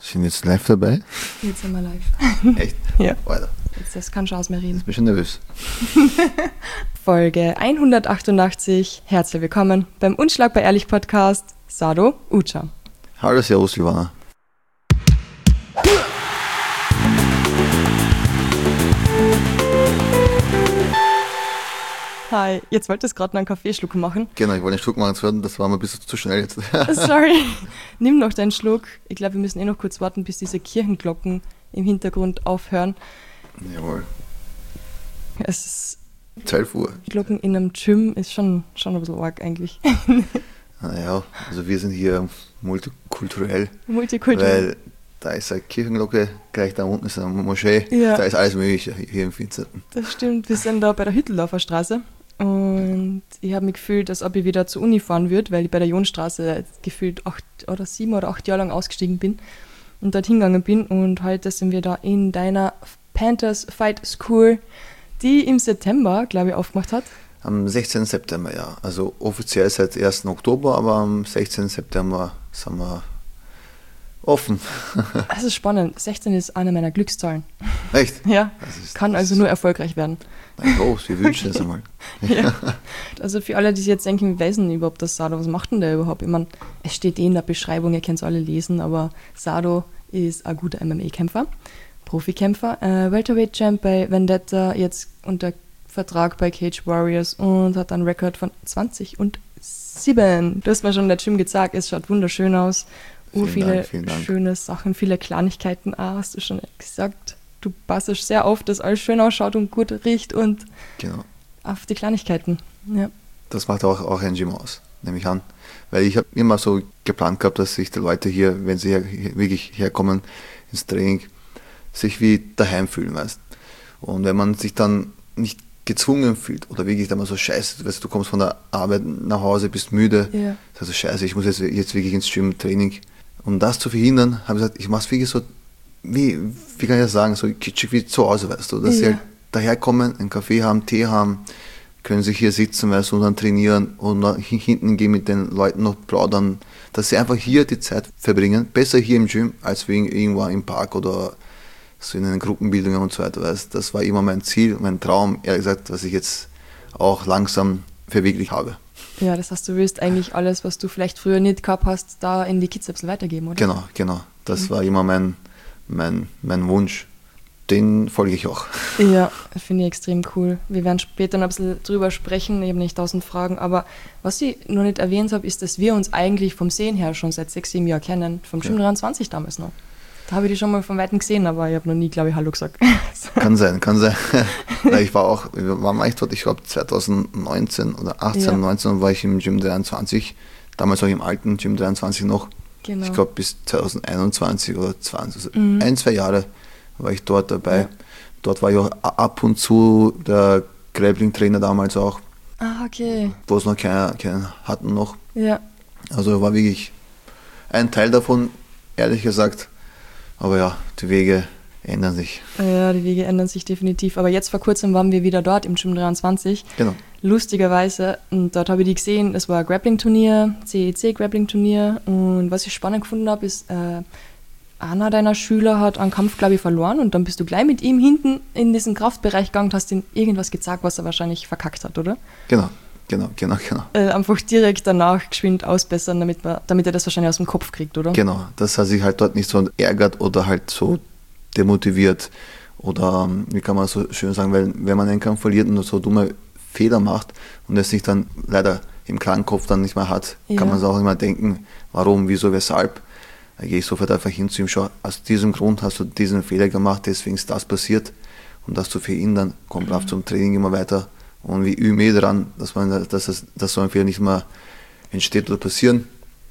Sind wir jetzt live dabei? Jetzt sind wir live. Echt? Ja. Alter, Jetzt kann Chance mehr reden. ich bin schon nervös. Folge 188. Herzlich willkommen beim Unschlagbar Ehrlich Podcast. Sado Ucha. Hallo, servus, Silvana. Hi, jetzt wolltest du gerade noch einen Kaffeeschluck machen. Genau, ich wollte einen Schluck machen, das war mir ein bisschen zu schnell jetzt. Sorry. Nimm noch deinen Schluck. Ich glaube, wir müssen noch kurz warten, bis diese Kirchenglocken im Hintergrund aufhören. Jawohl. Es ist 12 Uhr. Glocken in einem Gym ist schon ein bisschen arg eigentlich. Naja, also wir sind hier multikulturell. Multikulturell. Weil da ist eine Kirchenglocke, gleich da unten ist eine Moschee, Ja. da ist alles mögliche hier im Finsterten. Das stimmt, wir sind da bei der Hütteldorfer Straße und ich habe mich gefühlt, als ob ich wieder zur Uni fahren würde, weil ich bei der Jonstraße gefühlt 7 oder 8 Jahre lang ausgestiegen bin und dort hingegangen bin, und heute sind wir da in deiner Panthers Fight School, die im September, glaube ich, aufgemacht hat. Am 16. September, ja. Also offiziell seit 1. Oktober, aber am 16. September sind wir offen. Das ist spannend, 16 ist eine meiner Glückszahlen. Echt? Ja, Das kann also nur erfolgreich werden. Nein, los, wir wünschen es einmal. Ja. Also für alle, die sich jetzt denken, wir wissen überhaupt, dass Sado, was macht denn der überhaupt? Ich meine, es steht in der Beschreibung, ihr könnt es alle lesen, aber Sado ist ein guter MMA-Kämpfer, Profikämpfer, Welterweight-Champ bei Vendetta, jetzt unter Vertrag bei Cage Warriors und hat einen Rekord von 20-7. Du hast mir schon in der Gym gezeigt, es schaut wunderschön aus. Viele Dank. schöne Sachen, viele Kleinigkeiten auch, hast du schon gesagt. Du passest sehr auf, dass alles schön ausschaut und gut riecht und Genau. auf die Kleinigkeiten. Ja. Das macht auch ein Gym aus, nehme ich an. Weil ich habe immer so geplant gehabt, dass sich die Leute hier, wenn sie wirklich herkommen ins Training, sich wie daheim fühlen, weißt. Und wenn man sich dann nicht gezwungen fühlt oder wirklich dann mal so scheiße, weißt, du kommst von der Arbeit nach Hause, bist müde, Ja. also scheiße, ich muss jetzt wirklich ins Gym-Training. Um das zu verhindern, habe ich gesagt, ich mache es wirklich so, wie kann ich das sagen, so kitschig wie zu Hause, weißt du, dass sie Ja. halt daherkommen, einen Kaffee haben, Tee haben, können sich hier sitzen, weißt du, und dann trainieren und dann hinten gehen mit den Leuten noch plaudern, dass sie einfach hier die Zeit verbringen, besser hier im Gym, als irgendwo im Park oder so in den Gruppenbildungen und so weiter, weißt. Das war immer mein Ziel, mein Traum, ehrlich gesagt, was ich jetzt auch langsam verwirklicht habe. Ja, das heißt, du willst eigentlich alles, was du vielleicht früher nicht gehabt hast, da in die Kids ein bisschen weitergeben, oder? Genau. Das war immer mein Wunsch. Den folge ich auch. Ja, das finde ich extrem cool. Wir werden später noch ein bisschen drüber sprechen, ich habe nicht 1000 Fragen, aber was ich noch nicht erwähnt habe, ist, dass wir uns eigentlich vom Sehen her schon seit 6-7 Jahren kennen, vom Gym 23 damals noch. Da habe ich die schon mal von Weitem gesehen, aber ich habe noch nie, glaube ich, Hallo gesagt. Kann sein. Ja, wir waren eigentlich dort, ich glaube 2019 oder 18, Ja. 19 war ich im Gym 23, damals auch im alten Gym 23 noch. Genau. Ich glaube bis 2021 oder 20, also 1-2 Jahre war ich dort dabei. Ja. Dort war ich auch ab und zu der Grappling-Trainer damals auch, Ah, okay. wo es noch keinen hatten noch. Ja. Also war wirklich ein Teil davon, ehrlich gesagt. Aber ja, die Wege ändern sich. Ja, die Wege ändern sich definitiv. Aber jetzt vor kurzem waren wir wieder dort im Gym 23. Genau. Lustigerweise, und dort habe ich die gesehen, es war ein Grappling-Turnier, CEC-Grappling-Turnier, und was ich spannend gefunden habe, ist, einer deiner Schüler hat einen Kampf, glaube ich, verloren, und dann bist du gleich mit ihm hinten in diesen Kraftbereich gegangen und hast ihm irgendwas gezeigt, was er wahrscheinlich verkackt hat, oder? Genau. Einfach direkt danach geschwind ausbessern, damit er das wahrscheinlich aus dem Kopf kriegt, oder? Genau, das hat sich halt dort nicht so ärgert oder halt so demotiviert oder wie kann man so schön sagen, weil wenn man einen Kampf verliert und so dumme Fehler macht und es sich dann leider im klaren Kopf dann nicht mehr hat, Ja. kann man sich auch immer denken, warum, wieso, weshalb. Da gehe ich sofort einfach hin zu ihm, schau, aus diesem Grund hast du diesen Fehler gemacht, deswegen ist das passiert, und das zu verhindern, kommt brav zum Training immer weiter. Und wir üben daran, dass so ein Fehler nicht mehr entsteht oder passieren.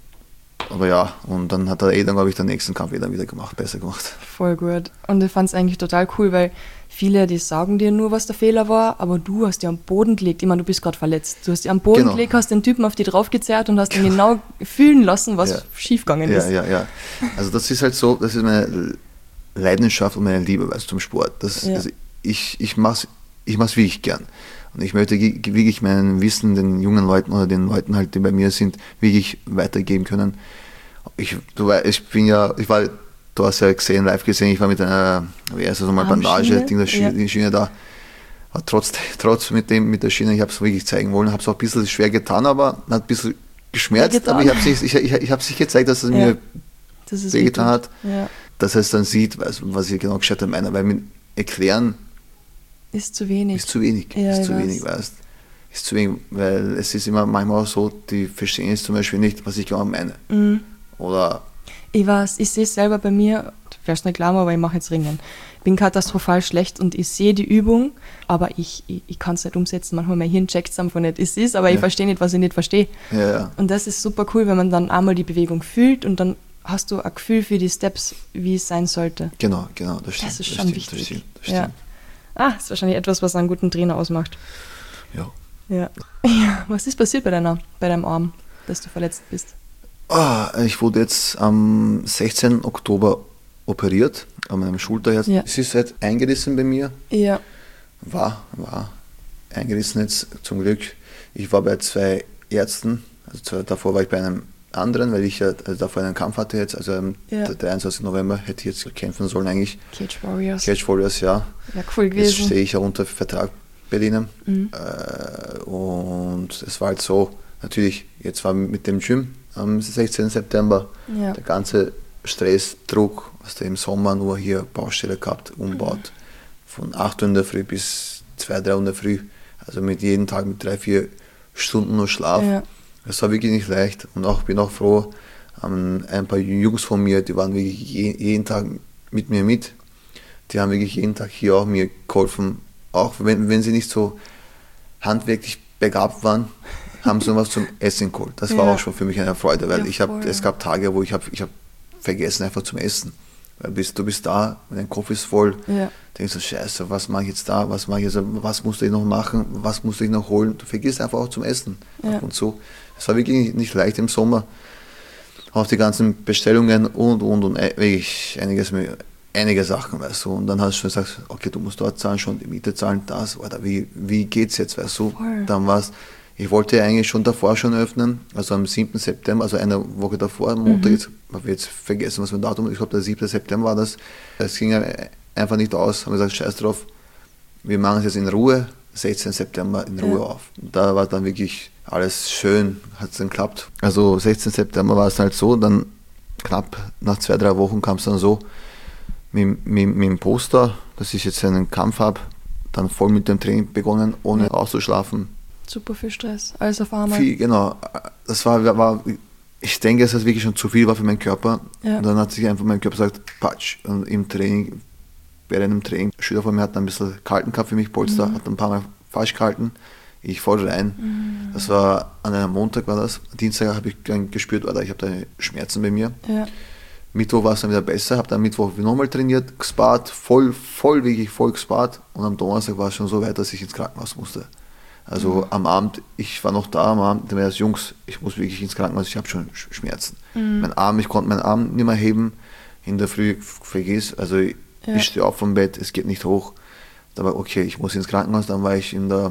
Aber ja, und dann hat er dann, glaube ich, den nächsten Kampf wieder gemacht, besser gemacht. Voll gut. Und ich fand es eigentlich total cool, weil viele, die sagen dir nur, was der Fehler war, aber du hast dir am Boden gelegt. Ich meine, du bist gerade verletzt. Du hast dir am Boden Genau. gelegt, hast den Typen auf die draufgezerrt und hast ihn genau fühlen lassen, was schiefgegangen ist. Ja. Also das ist halt so, das ist meine Leidenschaft und meine Liebe, weißt du, zum Sport. Also ich mach's wirklich gern. Und ich möchte wirklich mein Wissen den jungen Leuten oder den Leuten halt, die bei mir sind, wirklich weitergeben können. Ich war du hast ja gesehen, live gesehen, ich war mit einer, wie heißt das nochmal, Bandage, die Schiene da. Aber trotz mit der Schiene, ich habe es wirklich zeigen wollen, habe es auch ein bisschen schwer getan, aber hat ein bisschen geschmerzt, aber ich habe es nicht gezeigt, dass es mir wehgetan hat, dass er es dann sieht, was ich genau gescheit meine, weil mit Erklären ist zu wenig. Ist zu wenig, weißt. Ist zu wenig, weil es ist immer manchmal auch so, die verstehen es zum Beispiel nicht, was ich genau meine. Mhm. Oder ich sehe es selber bei mir, du wirst nicht glauben, aber ich mache jetzt Ringen. Ich bin katastrophal schlecht und ich sehe die Übung, aber ich kann es nicht umsetzen. Manchmal mein Hirn checkt es einfach nicht. Es ist, aber ich verstehe nicht, was ich nicht verstehe. Ja. Und das ist super cool, wenn man dann einmal die Bewegung fühlt und dann hast du ein Gefühl für die Steps, wie es sein sollte. Genau, das stimmt. Das ist schon wichtig. Das stimmt. Ja. Das ist wahrscheinlich etwas, was einen guten Trainer ausmacht. Ja. Was ist passiert bei deinem Arm, dass du verletzt bist? Ich wurde jetzt am 16. Oktober operiert, an meinem Schulterherz. Ja. Es ist halt eingerissen bei mir. Ja. War eingerissen jetzt zum Glück. Ich war bei 2 Ärzten, also davor war ich bei einem anderen, weil ich davor einen Kampf hatte jetzt, also der 23. November hätte ich jetzt kämpfen sollen eigentlich. Cage Warriors, ja. Ja, cool gewesen. Jetzt stehe ich ja unter Vertrag bei denen. Und es war halt so, natürlich, jetzt war mit dem Gym am 16. September der ganze Stress, Druck, was der im Sommer nur hier Baustelle gehabt, umbaut. Von 8 Uhr in der Früh bis 2, 3 Uhr in der Früh. Also mit jedem Tag mit 3, 4 Stunden nur Schlaf. Ja. Das war wirklich nicht leicht. Und auch bin auch froh, ein paar Jungs von mir, die waren wirklich jeden Tag mit mir mit. Die haben wirklich jeden Tag hier auch mir geholfen. Auch wenn sie nicht so handwerklich begabt waren, haben sie was zum Essen geholt. Das war auch schon für mich eine Freude, weil es gab Tage, wo ich hab vergessen einfach zum Essen. Weil du bist da, dein Kopf ist voll, denkst du, scheiße, was mache ich jetzt da, was musste ich noch machen, was musste ich noch holen. Du vergisst einfach auch zum Essen ab und zu. Es war wirklich nicht leicht im Sommer. Auch die ganzen Bestellungen und wirklich einige Sachen, weißt du. Und dann hast du schon gesagt, okay, du musst dort zahlen, schon die Miete zahlen, das, oder wie geht's jetzt, weißt du. Dann war's. Ich wollte eigentlich davor öffnen, also am 7. September, also eine Woche davor, am Montag, jetzt habe ich jetzt vergessen, was für ein Datum, ich glaube der 7. September war das. Es ging einfach nicht aus, haben gesagt, scheiß drauf, wir machen es jetzt in Ruhe, 16. September in Ruhe auf. Und da war dann wirklich alles schön, hat es dann geklappt. Also 16. September war es halt so, dann knapp nach 2, 3 Wochen kam es dann so, mit dem Poster, dass ich jetzt einen Kampf habe, dann voll mit dem Training begonnen, ohne auszuschlafen. Super viel Stress, alles auf einmal. Genau, das war, ich denke, dass das wirklich schon zu viel war für meinen Körper. Und dann hat sich einfach mein Körper gesagt, patsch. Und während dem Training, ein Schüler von mir hat ein bisschen gehalten gehabt für mich, Polster, hat ein paar Mal falsch gehalten, ich voll rein. Das war an einem Montag war das, Dienstag habe ich dann gespürt, ich habe da Schmerzen bei mir. Mittwoch war es dann wieder besser, habe dann Mittwoch nochmal trainiert, gespart, wirklich voll gespart. Und am Donnerstag war es schon so weit, dass ich ins Krankenhaus musste. Also am Abend, ich war noch da am Abend, da war es, Jungs, ich muss wirklich ins Krankenhaus, ich habe schon Schmerzen. Ich konnte meinen Arm nicht mehr heben, in der Früh vergiss, also ich stehe auf vom Bett, es geht nicht hoch. Da war okay, ich muss ins Krankenhaus, dann war ich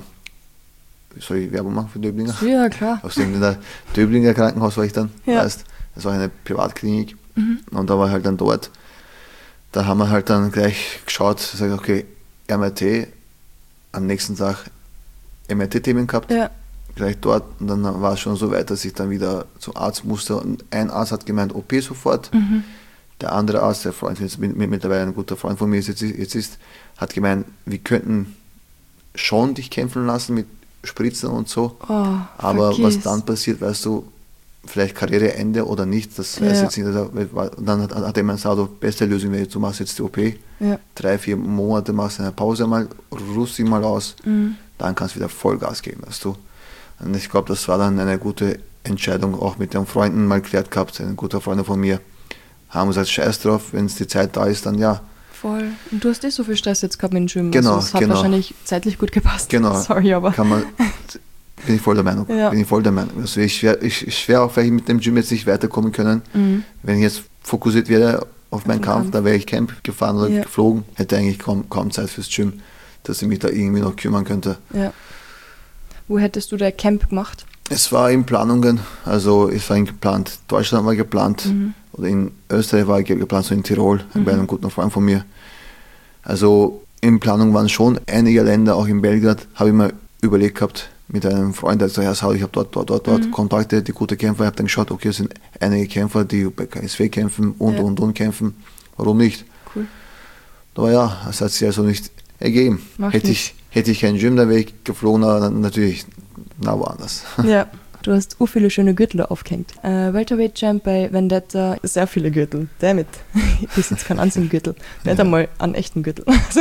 soll ich Werbung machen für Döblinger? Ja, klar. In der Döblinger Krankenhaus war ich dann, weißt, das war eine Privatklinik und da war halt dann dort, da haben wir halt dann gleich geschaut, gesagt, okay, MRT, am nächsten Tag MRT-Themen gehabt, gleich dort, und dann war es schon so weit, dass ich dann wieder zum Arzt musste und ein Arzt hat gemeint, OP sofort, der andere Arzt, der Freund, jetzt mittlerweile ein guter Freund von mir jetzt ist, hat gemeint, wir könnten schon dich kämpfen lassen mit Spritzen und so, aber was dann passiert, weißt du, vielleicht Karriereende oder nicht, das weiß jetzt nicht. Dann hat er mir gesagt, beste Lösung wäre, du machst jetzt die OP, 3, 4 Monate machst eine Pause mal, ruhst dich mal aus, dann kannst du wieder Vollgas geben, weißt du. Und ich glaube, das war dann eine gute Entscheidung, auch mit den Freunden mal geklärt gehabt, ein guter Freund von mir, haben gesagt, scheiß drauf, wenn es die Zeit da ist, dann ja. Voll. Und du hast so viel Stress jetzt gehabt mit dem Gym, genau, also es hat wahrscheinlich zeitlich gut gepasst. Genau. Sorry, aber... Bin ich voll der Meinung. Also ich wäre auch vielleicht mit dem Gym jetzt nicht weiterkommen können, wenn ich jetzt fokussiert wäre auf meinen Kampf, da wäre ich Camp gefahren oder geflogen, hätte eigentlich kaum Zeit fürs Gym, dass ich mich da irgendwie noch kümmern könnte. Ja. Wo hättest du da Camp gemacht? Es war in Planungen, also es war geplant, Deutschland war geplant, oder in Österreich war geplant, so in Tirol, bei einem guten Freund von mir. Also in Planung waren schon einige Länder, auch in Belgrad, habe ich mir überlegt gehabt, mit einem Freund, der gesagt hat, ich habe dort Kontakte, die gute Kämpfer, ich habe dann geschaut, okay, es sind einige Kämpfer, die bei KSW kämpfen und kämpfen, warum nicht? Cool. Aber ja, es hat sich also nicht ergeben. Hätte ich kein Gym, dann wäre ich geflogen, aber natürlich woanders. Ja, du hast viele schöne Gürtel aufgehängt. Welterweight Champ bei Vendetta, sehr viele Gürtel. Damit. Ich besitze keinen einzigen Gürtel. Nicht einmal einen echten Gürtel.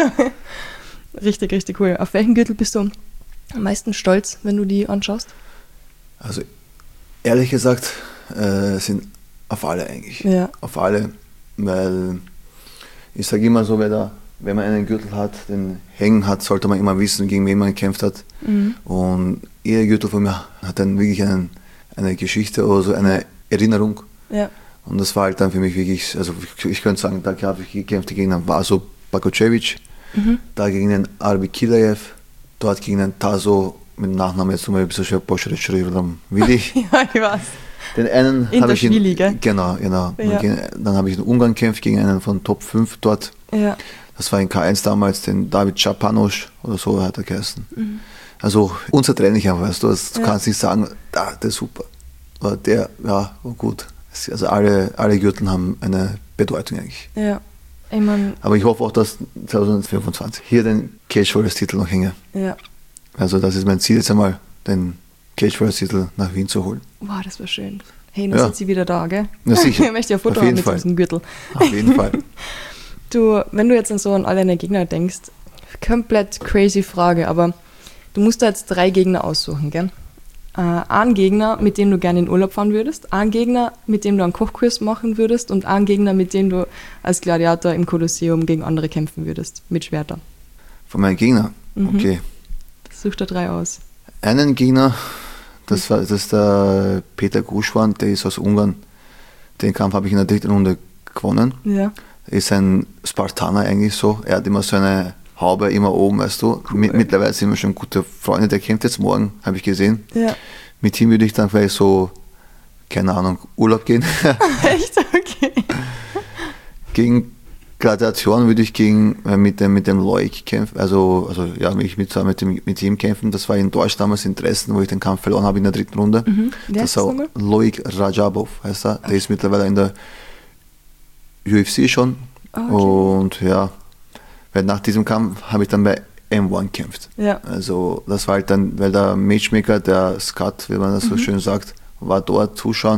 Richtig, richtig cool. Auf welchen Gürtel bist du am meisten stolz, wenn du die anschaust? Also ehrlich gesagt sind auf alle eigentlich. Ja. Auf alle, weil ich sage immer so, wenn man einen Gürtel hat, den hängen hat, sollte man immer wissen, gegen wen man gekämpft hat. Und ihr Gürtel von mir hat dann wirklich eine Geschichte oder so eine Erinnerung. Ja. Und das war halt dann für mich wirklich, also ich könnte sagen, da habe ich gekämpft gegen einen Vaso Bakocevic, da gegen den Arbi Kidaev, dort gegen den Taso, mit dem Nachnamen jetzt mal ein bisschen schwer, Willi. Ja, ich weiß. Den einen habe ich gell? Genau. Ja. Dann habe ich in Ungarn gekämpft gegen einen von Top 5 dort. Ja. Das war in K1 damals, den David Chapanos oder so hat er geheißen. Also unzertrennlich einfach, weißt du, du kannst nicht sagen, der ist super. Aber der, war gut. Also alle Gürtel haben eine Bedeutung eigentlich. Ja. Ich mein, aber ich hoffe auch, dass 2025 hier den Cage Warriors Titel noch hänge. Ja. Also das ist mein Ziel jetzt einmal, den Cage Warriors Titel nach Wien zu holen. Wow, das war schön. Hey, dann sind sie wieder da, gell? Ja, sicher. Ich möchte ja ein Foto haben mit diesem Gürtel. Auf jeden Fall. Wenn du jetzt an alle deine Gegner denkst, komplett crazy Frage, aber du musst da jetzt 3 Gegner aussuchen, gell? Einen Gegner, mit dem du gerne in Urlaub fahren würdest, einen Gegner, mit dem du einen Kochkurs machen würdest und einen Gegner, mit dem du als Gladiator im Kolosseum gegen andere kämpfen würdest, mit Schwertern. Von meinen Gegnern? Okay. Such da 3 aus. Einen Gegner, das ist der Peter Guschwan, der ist aus Ungarn. Den Kampf habe ich in der 3. Runde gewonnen. Ja. Er ist ein Spartaner eigentlich so. Er hat immer so eine Haube immer oben, weißt du. Cool. Mittlerweile sind wir schon gute Freunde. Der kämpft jetzt morgen, habe ich gesehen. Ja. Mit ihm würde ich dann vielleicht so, keine Ahnung, Urlaub gehen. Echt? Okay. Gegen Gladiatoren würde ich mit dem Loic kämpfen, also ja, mich mit ihm kämpfen. Das war in Deutsch damals in Dresden, wo ich den Kampf verloren habe in der 3. Runde. Das war Loic Rajabov, heißt er. Okay. Der ist mittlerweile in der UFC schon. Okay. Und ja, weil nach diesem Kampf habe ich dann bei M1 gekämpft. Ja. Also das war halt dann, weil der Matchmaker, der Scott, wie man das so schön sagt, war dort zuschauen.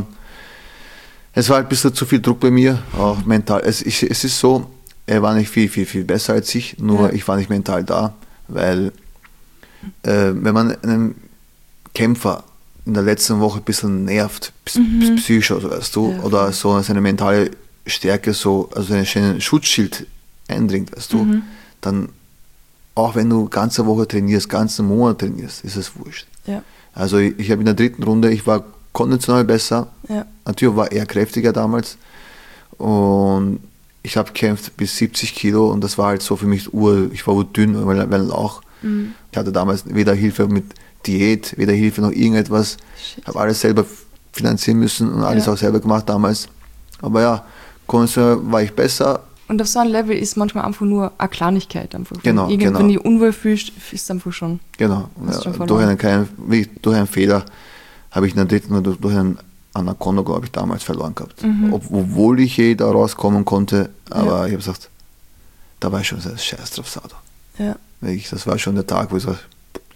Es war ein bisschen zu viel Druck bei mir, auch mental. Es ist so, er war nicht viel, viel, viel besser als ich, nur ich war nicht mental da, weil wenn man einen Kämpfer in der letzten Woche ein bisschen nervt, psychisch, weißt du, oder so seine mentale Stärke, so, also einen Schutzschild eindringt, weißt du, dann, auch wenn du ganze Woche trainierst, ganzen Monat trainierst, ist es wurscht. Ja. Also ich habe in der 3. Runde, ich war konditionell besser, natürlich war er kräftiger damals und ich habe gekämpft bis 70 Kilo und das war halt so für mich ich war dünn, weil auch, ich hatte damals weder Hilfe mit Diät, weder Hilfe noch irgendetwas, habe alles selber finanzieren müssen und alles auch selber gemacht damals, aber ja, konditionell war ich besser. Und auf so einem Level ist manchmal einfach nur eine Kleinigkeit. Einfach. Genau. Wenn du dich unwohl fühlst, ist es einfach schon. Genau. Ja, durch einen Fehler habe ich in der 3. Runde durch einen Anaconda, glaube ich, damals verloren gehabt. Obwohl ich da rauskommen konnte, aber ich habe gesagt, da war ich schon sehr scheiß drauf, Sado. Ja. Das war schon der Tag, wo ich gesagt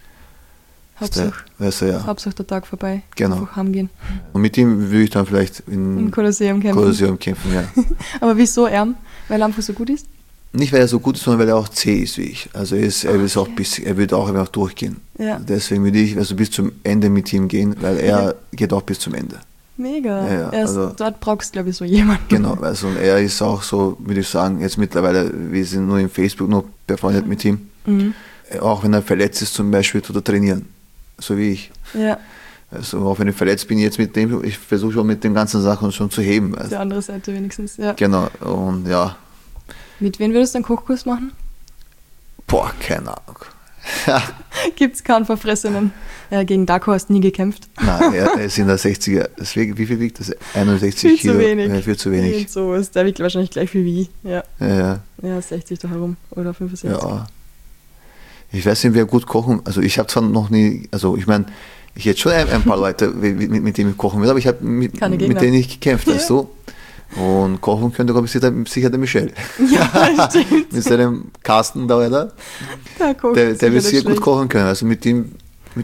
habe, Hauptsache der Tag vorbei. Genau. Einfach heimgehen. Und mit ihm würde ich dann vielleicht im Kolosseum kämpfen. Ja. Aber wieso er? Weil er einfach so gut ist? Nicht, weil er so gut ist, sondern weil er auch zäh ist wie ich. Also er wird auch einfach durchgehen. Ja. Deswegen würde ich bis zum Ende mit ihm gehen, weil er geht auch bis zum Ende. Mega. Dort brauchst du, glaube ich, so jemanden. Genau, also und er ist auch so, würde ich sagen, jetzt mittlerweile, wir sind nur im Facebook noch befreundet mit ihm. Auch wenn er verletzt ist zum Beispiel, tut er trainieren. So wie ich. Ja. Also auch wenn ich verletzt bin jetzt mit dem, ich versuche schon mit den ganzen Sachen schon zu heben. Also. Die andere Seite wenigstens, ja. Genau, und ja. Mit wem würdest du einen Kochkurs machen? Boah, keine Ahnung. Gibt es keinen Verfressenen. Gegen Darko hast du nie gekämpft. Nein, er ist in der 60er. Deswegen, wie viel wiegt das? 61 Viel Kilo. zu wenig. Ja, viel zu wenig. Irgend sowas. Der wiegt wahrscheinlich gleich viel wie ich. Ja, Ja. 60 da herum. Oder 65. Ja. Ich weiß nicht, wer gut kochen. Also ich habe zwar noch nie, also ich meine, ich hätte schon ein paar Leute, mit denen ich kochen würde, aber ich habe mit denen ich gekämpft, weißt du? Und kochen könnte, glaube ich, sicher der Michel. Ja, stimmt. Mit seinem Carsten da, oder? Der wird sehr gut kochen können. Also mit dem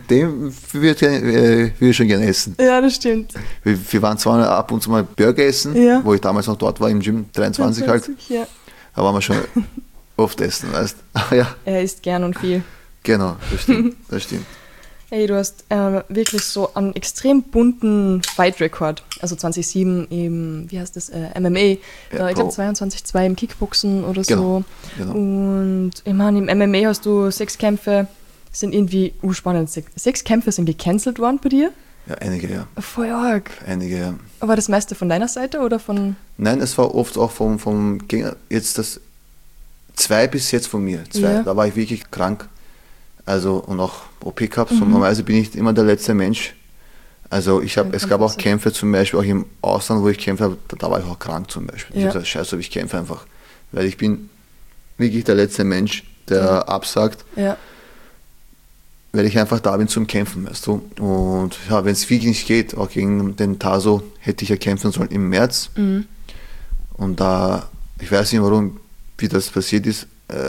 würde ich schon gerne essen. Ja, das stimmt. Wir waren zwar ab und zu mal Burger essen, wo ich damals noch dort war, im Gym 23 halt. Ja. Da waren wir schon oft essen, weißt du? Ja. Er isst gern und viel. Genau, das stimmt. Ey, du hast wirklich so einen extrem bunten Fight-Rekord. Also 2007 im, wie heißt das, MMA. Ich glaube 22,2 im Kickboxen oder so. Genau. Und ich meine, im MMA hast du 6 Kämpfe, sind irgendwie spannend. 6 Kämpfe sind gecancelt worden bei dir? Ja, einige, ja. Voll arg. Einige, ja. War das meiste von deiner Seite oder von... Nein, es war oft auch vom Gegner. Jetzt das 2 bis jetzt von mir. 2. Ja. Da war ich wirklich krank. Also und auch OP gehabt. So, normalerweise bin ich immer der letzte Mensch. Also es gab auch Kämpfe zum Beispiel auch im Ausland, wo ich kämpfe habe, da war ich auch krank zum Beispiel. Ich habe gesagt, scheiße, ich kämpfe einfach. Weil ich bin wirklich der letzte Mensch, der absagt. Ja. Weil ich einfach da bin zum Kämpfen, weißt du. Und ja, wenn es wirklich nicht geht, auch gegen den Taso hätte ich ja kämpfen sollen im März. Und da, ich weiß nicht warum, wie das passiert ist,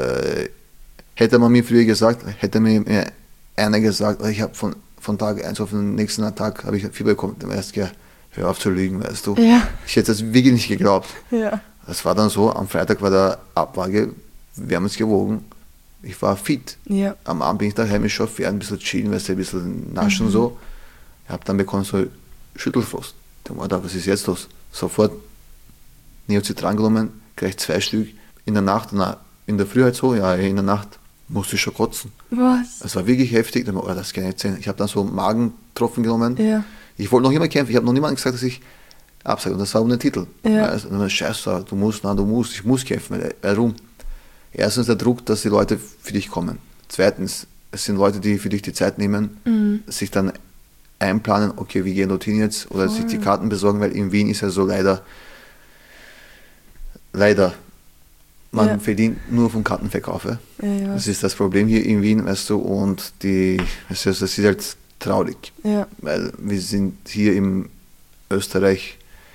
hätte man mir früher gesagt, hätte mir einer gesagt, ich habe von Tag 1 auf den nächsten Tag habe ich Fieber bekommen, dann erst hör auf zu lügen, weißt du. Ja. Ich hätte das wirklich nicht geglaubt. Ja. Das war dann so, am Freitag war der Abwaage, wir haben uns gewogen, ich war fit. Ja. Am Abend bin ich daheim, ich schaue fern, ein bisschen chillen, weißt du, ein bisschen naschen so. Ich habe dann bekommen so Schüttelfrost. Dann war da, was ist jetzt los? Sofort Neocitran genommen, gleich 2 Stück. In der Nacht, in der Früh halt so, in der Nacht musste ich schon kotzen. Was? Das war wirklich heftig. Dann, das kann ich nicht sehen. Ich habe dann so Magentropfen genommen. Ja. Ich wollte noch immer kämpfen. Ich habe noch niemandem gesagt, dass ich absage. Und das war ohne Titel. Ja. Also, scheiße, du musst, ich muss kämpfen. Warum? Erstens der Druck, dass die Leute für dich kommen. Zweitens, es sind Leute, die für dich die Zeit nehmen, sich dann einplanen, okay, wir gehen dorthin jetzt, oder sich die Karten besorgen, weil in Wien ist ja so leider, man verdient nur vom Kartenverkauf. Ja. Das ist das Problem hier in Wien, weißt du, und das ist halt traurig, weil wir sind hier in Österreich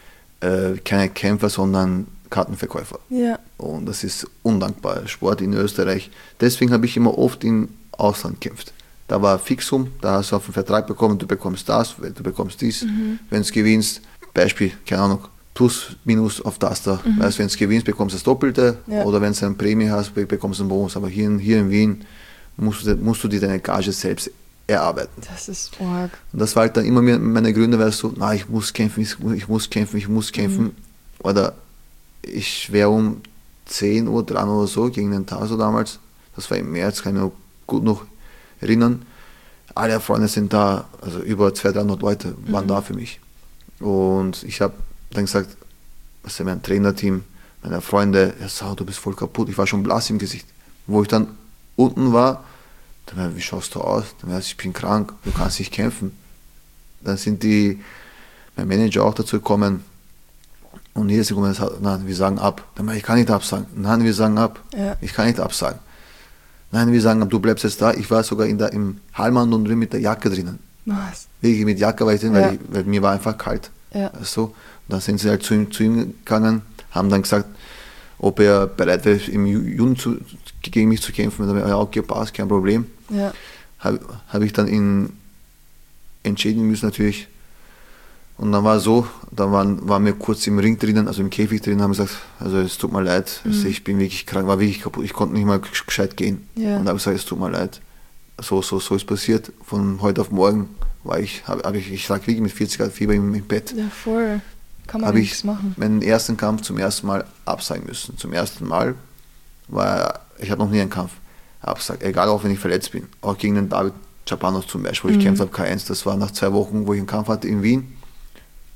keine Kämpfer, sondern Kartenverkäufer. Ja. Und das ist undankbar, Sport in Österreich. Deswegen habe ich immer oft im Ausland gekämpft. Da war Fixum, da hast du auf den Vertrag bekommen, du bekommst das, du bekommst dies. Wenn du gewinnst, Beispiel, keine Ahnung, plus, minus auf das da. Weißt, wenn du gewinnst, bekommst du das Doppelte. Oder wenn du eine Prämie hast, bekommst du einen Bonus. Aber hier in Wien musst du dir deine Gage selbst erarbeiten. Das ist arg. Und das war halt dann immer meine Gründe, weil so, ich muss kämpfen, ich muss kämpfen. Oder ich wäre um 10 Uhr dran oder so gegen den Taso damals. Das war im März, kann ich mich gut noch erinnern. Alle Freunde sind da, also über 200-300 Leute waren da für mich. Und ich habe dann gesagt, was ist mein Trainerteam, meine Freunde, du bist voll kaputt. Ich war schon blass im Gesicht. Wo ich dann unten war, dann wie schaust du aus? Dann ich bin krank, du kannst nicht kämpfen. Dann sind mein Manager auch dazu gekommen und jeder ist gekommen, nein, wir sagen ab. Dann ich kann nicht absagen. Nein, wir sagen ab. Ja. Ich kann nicht absagen. Nein, wir sagen ab, du bleibst jetzt da. Ich war sogar im Hallmann und drin mit der Jacke drinnen. Was? Wirklich mit Jacke war ich drin, weil mir war einfach kalt. Ja. So. Und dann sind sie halt zu ihm gegangen, haben dann gesagt, ob er bereit wäre, im Juni gegen mich zu kämpfen. Und dann ja, okay, passt, kein Problem. Ja. Habe ich dann entschieden müssen natürlich. Und dann war so, da waren wir kurz im Ring drinnen, also im Käfig drinnen, haben gesagt, also es tut mir leid, also ich bin wirklich krank, war wirklich kaputt, ich konnte nicht mal gescheit gehen. Ja. Und da habe ich gesagt, es tut mir leid. So ist passiert. Von heute auf morgen ich lag wirklich mit 40 Grad Fieber im Bett. Ja, voll. Kann man nichts machen. Meinen ersten Kampf zum ersten Mal absagen müssen. Zum ersten Mal ich habe noch nie einen Kampf abgesagt, egal auch wenn ich verletzt bin. Auch gegen den David Chapanos zum Beispiel, wo ich kämpft habe, K1, das war nach 2 Wochen, wo ich einen Kampf hatte in Wien.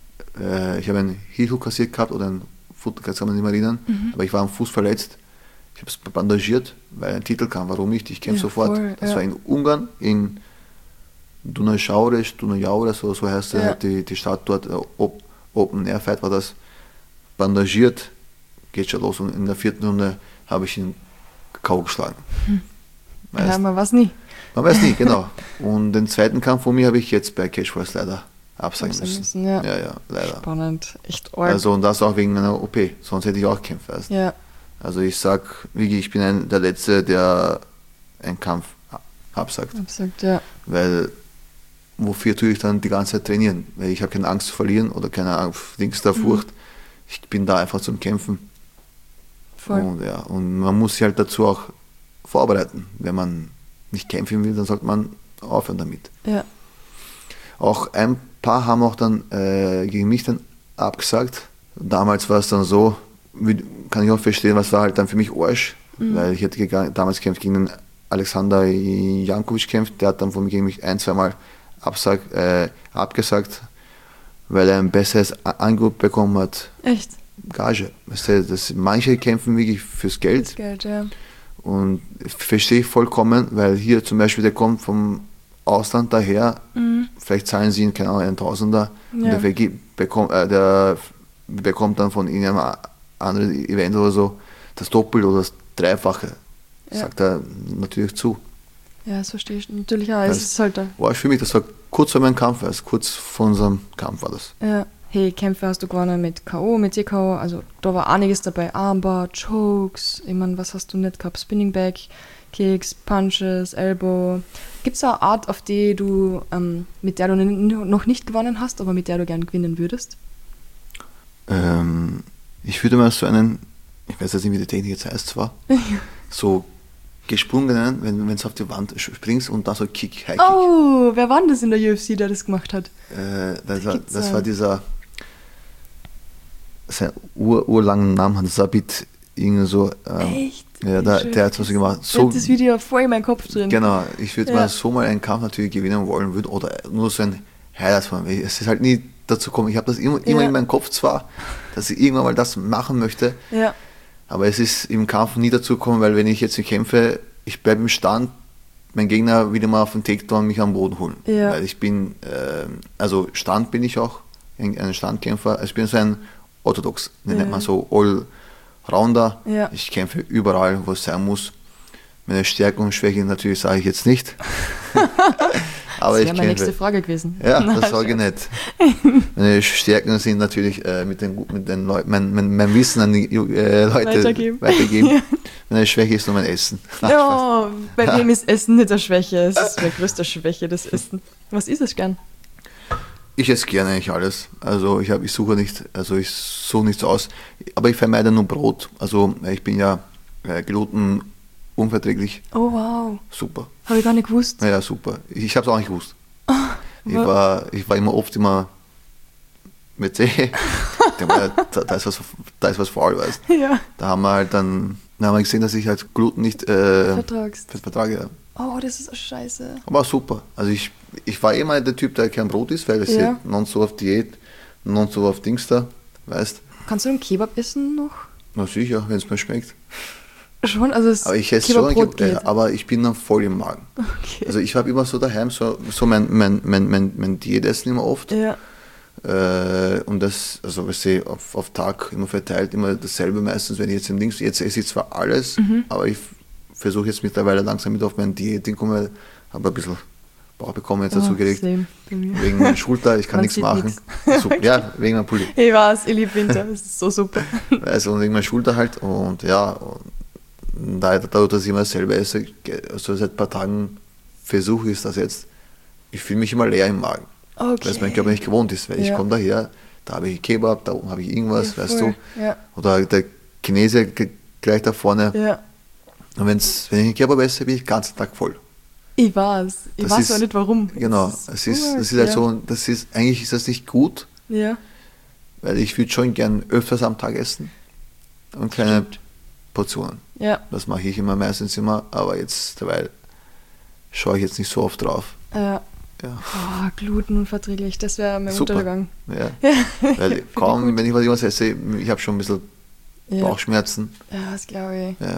Ich habe einen Heel-Hook kassiert gehabt oder einen Foot, das kann man nicht mehr erinnern, aber ich war am Fuß verletzt. Ich habe es bandagiert, weil ein Titel kam. Warum nicht? Ich kämpfe sofort. Voll, Das war in Ungarn, in Dunajau, so heißt die Stadt dort. Open Air Fight war das. Bandagiert, geht schon los. Und in der 4. Runde habe ich ihn K.O. geschlagen. Ja, man weiß nie. Man weiß nie, genau. Und den zweiten Kampf von mir habe ich jetzt bei Cashforce leider absagen müssen. Ja, leider. Spannend, echt arg. Also und das auch wegen meiner OP, sonst hätte ich auch gekämpft. Weißt? Ja. Also ich sag, Vicky, ich bin der Letzte, der einen Kampf absagt. Ja. Weil wofür tue ich dann die ganze Zeit trainieren? Weil ich habe keine Angst zu verlieren oder keine Furcht. Ich bin da einfach zum Kämpfen. Voll. Und man muss sich halt dazu auch vorbereiten. Wenn man nicht kämpfen will, dann sollte man aufhören damit. Ja. Auch ein paar haben auch dann gegen mich dann abgesagt. Damals war es dann so, kann ich auch verstehen, was war halt dann für mich Arsch, weil ich hätte damals gekämpft gegen den Alexander Jankovic gekämpft, der hat dann von mir gegen mich 1-2 Mal abgesagt, weil er ein besseres Angebot bekommen hat. Echt? Gage. Weißt du, manche kämpfen wirklich fürs Geld. Fürs Geld, ja. Und verstehe ich vollkommen, weil hier zum Beispiel, der kommt vom Ausland daher, vielleicht zahlen sie ihn, keine Ahnung, einen Tausender, und der bekommt dann von irgendeinem anderen Event oder so das Doppelte oder das Dreifache. Sagt er natürlich zu. Ja, das verstehe ich natürlich auch. Es ist halt da. War für mich, das war kurz vor meinem Kampf, kurz vor unserem Kampf war das. Ja. Hey, Kämpfe hast du gewonnen mit K.O., mit TKO, also da war einiges dabei. Armbar, Chokes, ich meine, was hast du nicht gehabt? Spinning Back, Kicks, Punches, Elbow. Gibt es eine Art, auf die du, mit der du noch nicht gewonnen hast, aber mit der du gern gewinnen würdest? Ich würde mal so einen, ich weiß jetzt nicht, wie die Technik jetzt heißt zwar, so gesprungen, wenn du auf die Wand springst und da so Kick, High Kick. Oh, wer war denn das in der UFC, der das gemacht hat? Das war dieser, sein urlangen Namen hat, Sabit, irgendwie so. Echt? Ja, der hat was gemacht. So, das Video voll in meinem Kopf drin. Genau, ich würde mal so mal einen Kampf natürlich gewinnen wollen würden oder nur so ein Highlight von mir. Es ist halt nie dazu gekommen. Ich habe das immer in meinem Kopf zwar, dass ich irgendwann mal das machen möchte, aber es ist im Kampf nie dazu gekommen, weil wenn ich jetzt kämpfe, ich bleibe im Stand, mein Gegner will immer auf den Takedown mich am Boden holen. Ja. Weil ich bin, also Stand bin ich auch, ein Standkämpfer. Also ich bin so ein Orthodox, nennt man so Allrounder. Ja. Ich kämpfe überall, wo es sein muss. Meine Stärken und Schwächen natürlich sage ich jetzt nicht. Aber das wäre meine nächste Frage gewesen. Ja, das sage ich nicht. Meine Stärken sind natürlich mit den Leuten, mein Wissen an die Leute weitergeben. Ja. Meine Schwäche ist nur mein Essen. Ja, bei wem ist Essen nicht eine Schwäche? Es ist meine größte Schwäche, das Essen. Was isst es gern? Ich esse gerne eigentlich alles. Also ich suche nichts aus. Aber ich vermeide nur Brot. Also ich bin ja glutenunverträglich. Oh wow. Super. Habe ich gar nicht gewusst. Ja, super. Ich habe es auch nicht gewusst. Ich war immer oft mit C. Da ist was faul, weißt du. Ja. Da haben wir gesehen, dass ich halt Gluten nicht vertrage. Ja. Oh, das ist scheiße. Aber super. Also ich war immer der Typ, der kein Brot isst, weil ich non-so auf Diät, non-so auf Dings da, weißt. Kannst du einen Kebab essen noch? Na sicher, wenn es mir schmeckt. Schon? Also aber ich esse schon, aber ich bin dann voll im Magen. Okay. Also ich habe immer so daheim so mein Diätessen immer oft. Ja. Und das, also auf Tag immer verteilt, immer dasselbe meistens, wenn ich jetzt im Dings, jetzt esse ich zwar alles, aber ich versuche jetzt mittlerweile langsam mit auf meine Diät hinkommen, habe ein bisschen Bauch bekommen jetzt dazu gelegt. Wegen meiner Schulter, ich kann nichts machen. Super, ja, wegen meinem Pulli. Ich weiß, ich liebe Winter, das ist so super. Also und wegen meiner Schulter halt und ja, dadurch, dass ich immer selber esse, also seit ein paar Tagen versuche ich das jetzt, ich fühle mich immer leer im Magen. Okay. Weil es mein Körper nicht gewohnt ist, weil ich komme daher, da habe ich Kebab, da oben habe ich irgendwas, weißt du. Ja. Oder der Chinese gleich da vorne. Ja. Und wenn ich einen Kebab esse, bin ich den ganzen Tag voll. Ich weiß auch nicht warum. Genau, eigentlich ist das nicht gut, weil ich würde schon gern öfters am Tag essen und kleine Portionen. Ja. Das mache ich meistens immer, aber jetzt dabei schaue ich jetzt nicht so oft drauf. Ja. Oh, glutenunverträglich, das wäre mein Untergang. Ja. Weil kaum, wenn ich was esse, ich habe schon ein bisschen Bauchschmerzen. Ja, das glaube ich. Ja.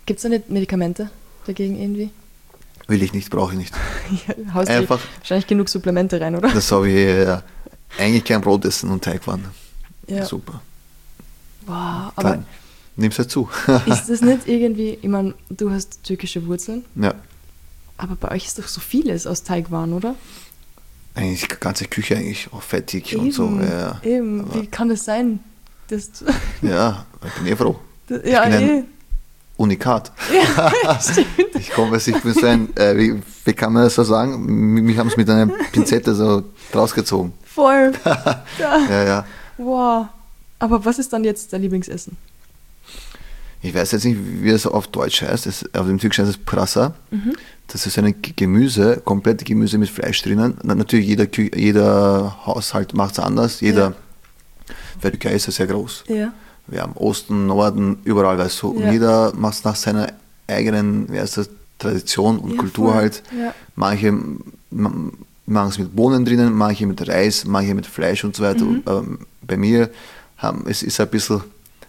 Gibt es da nicht Medikamente dagegen irgendwie? Will ich nicht, brauche ich nicht. Ja, haust Einfach, wahrscheinlich genug Supplemente rein, oder? das habe ich eigentlich kein Brot essen und Teigwaren. Ja. Super. Wow, aber Dann nimm's halt zu. ist das nicht irgendwie, ich meine, du hast türkische Wurzeln, Ja, aber bei euch ist doch so vieles aus Teigwaren, oder? eigentlich die ganze Küche eigentlich auch fettig und so. Ja, Eben. aber- Wie kann das sein? Das, ja, ich bin voll. ja, bin ein eh. Unikat. Ja, stimmt. Ich bin so ein, wie kann man das so sagen? Mich haben es mit einer Pinzette so rausgezogen. Voll. Ja, ja. Wow. Aber was ist dann jetzt dein Lieblingsessen? Ich weiß jetzt nicht, wie das auf Deutsch heißt. Auf dem Türkischen heißt es Prasa. Das ist ein Gemüse, komplett Gemüse mit Fleisch drinnen. Natürlich jeder Haushalt macht es anders. Weil die Türkei ist ja sehr groß. Ja. Wir haben Osten, Norden, überall, weißt du. Ja. Und jeder macht es nach seiner eigenen, wie heißt das, Tradition und Ja, Kultur voll. halt. Ja. Manche machen es mit Bohnen drinnen, manche mit Reis, manche mit Fleisch und so weiter. Aber bei mir es ist ein bisschen,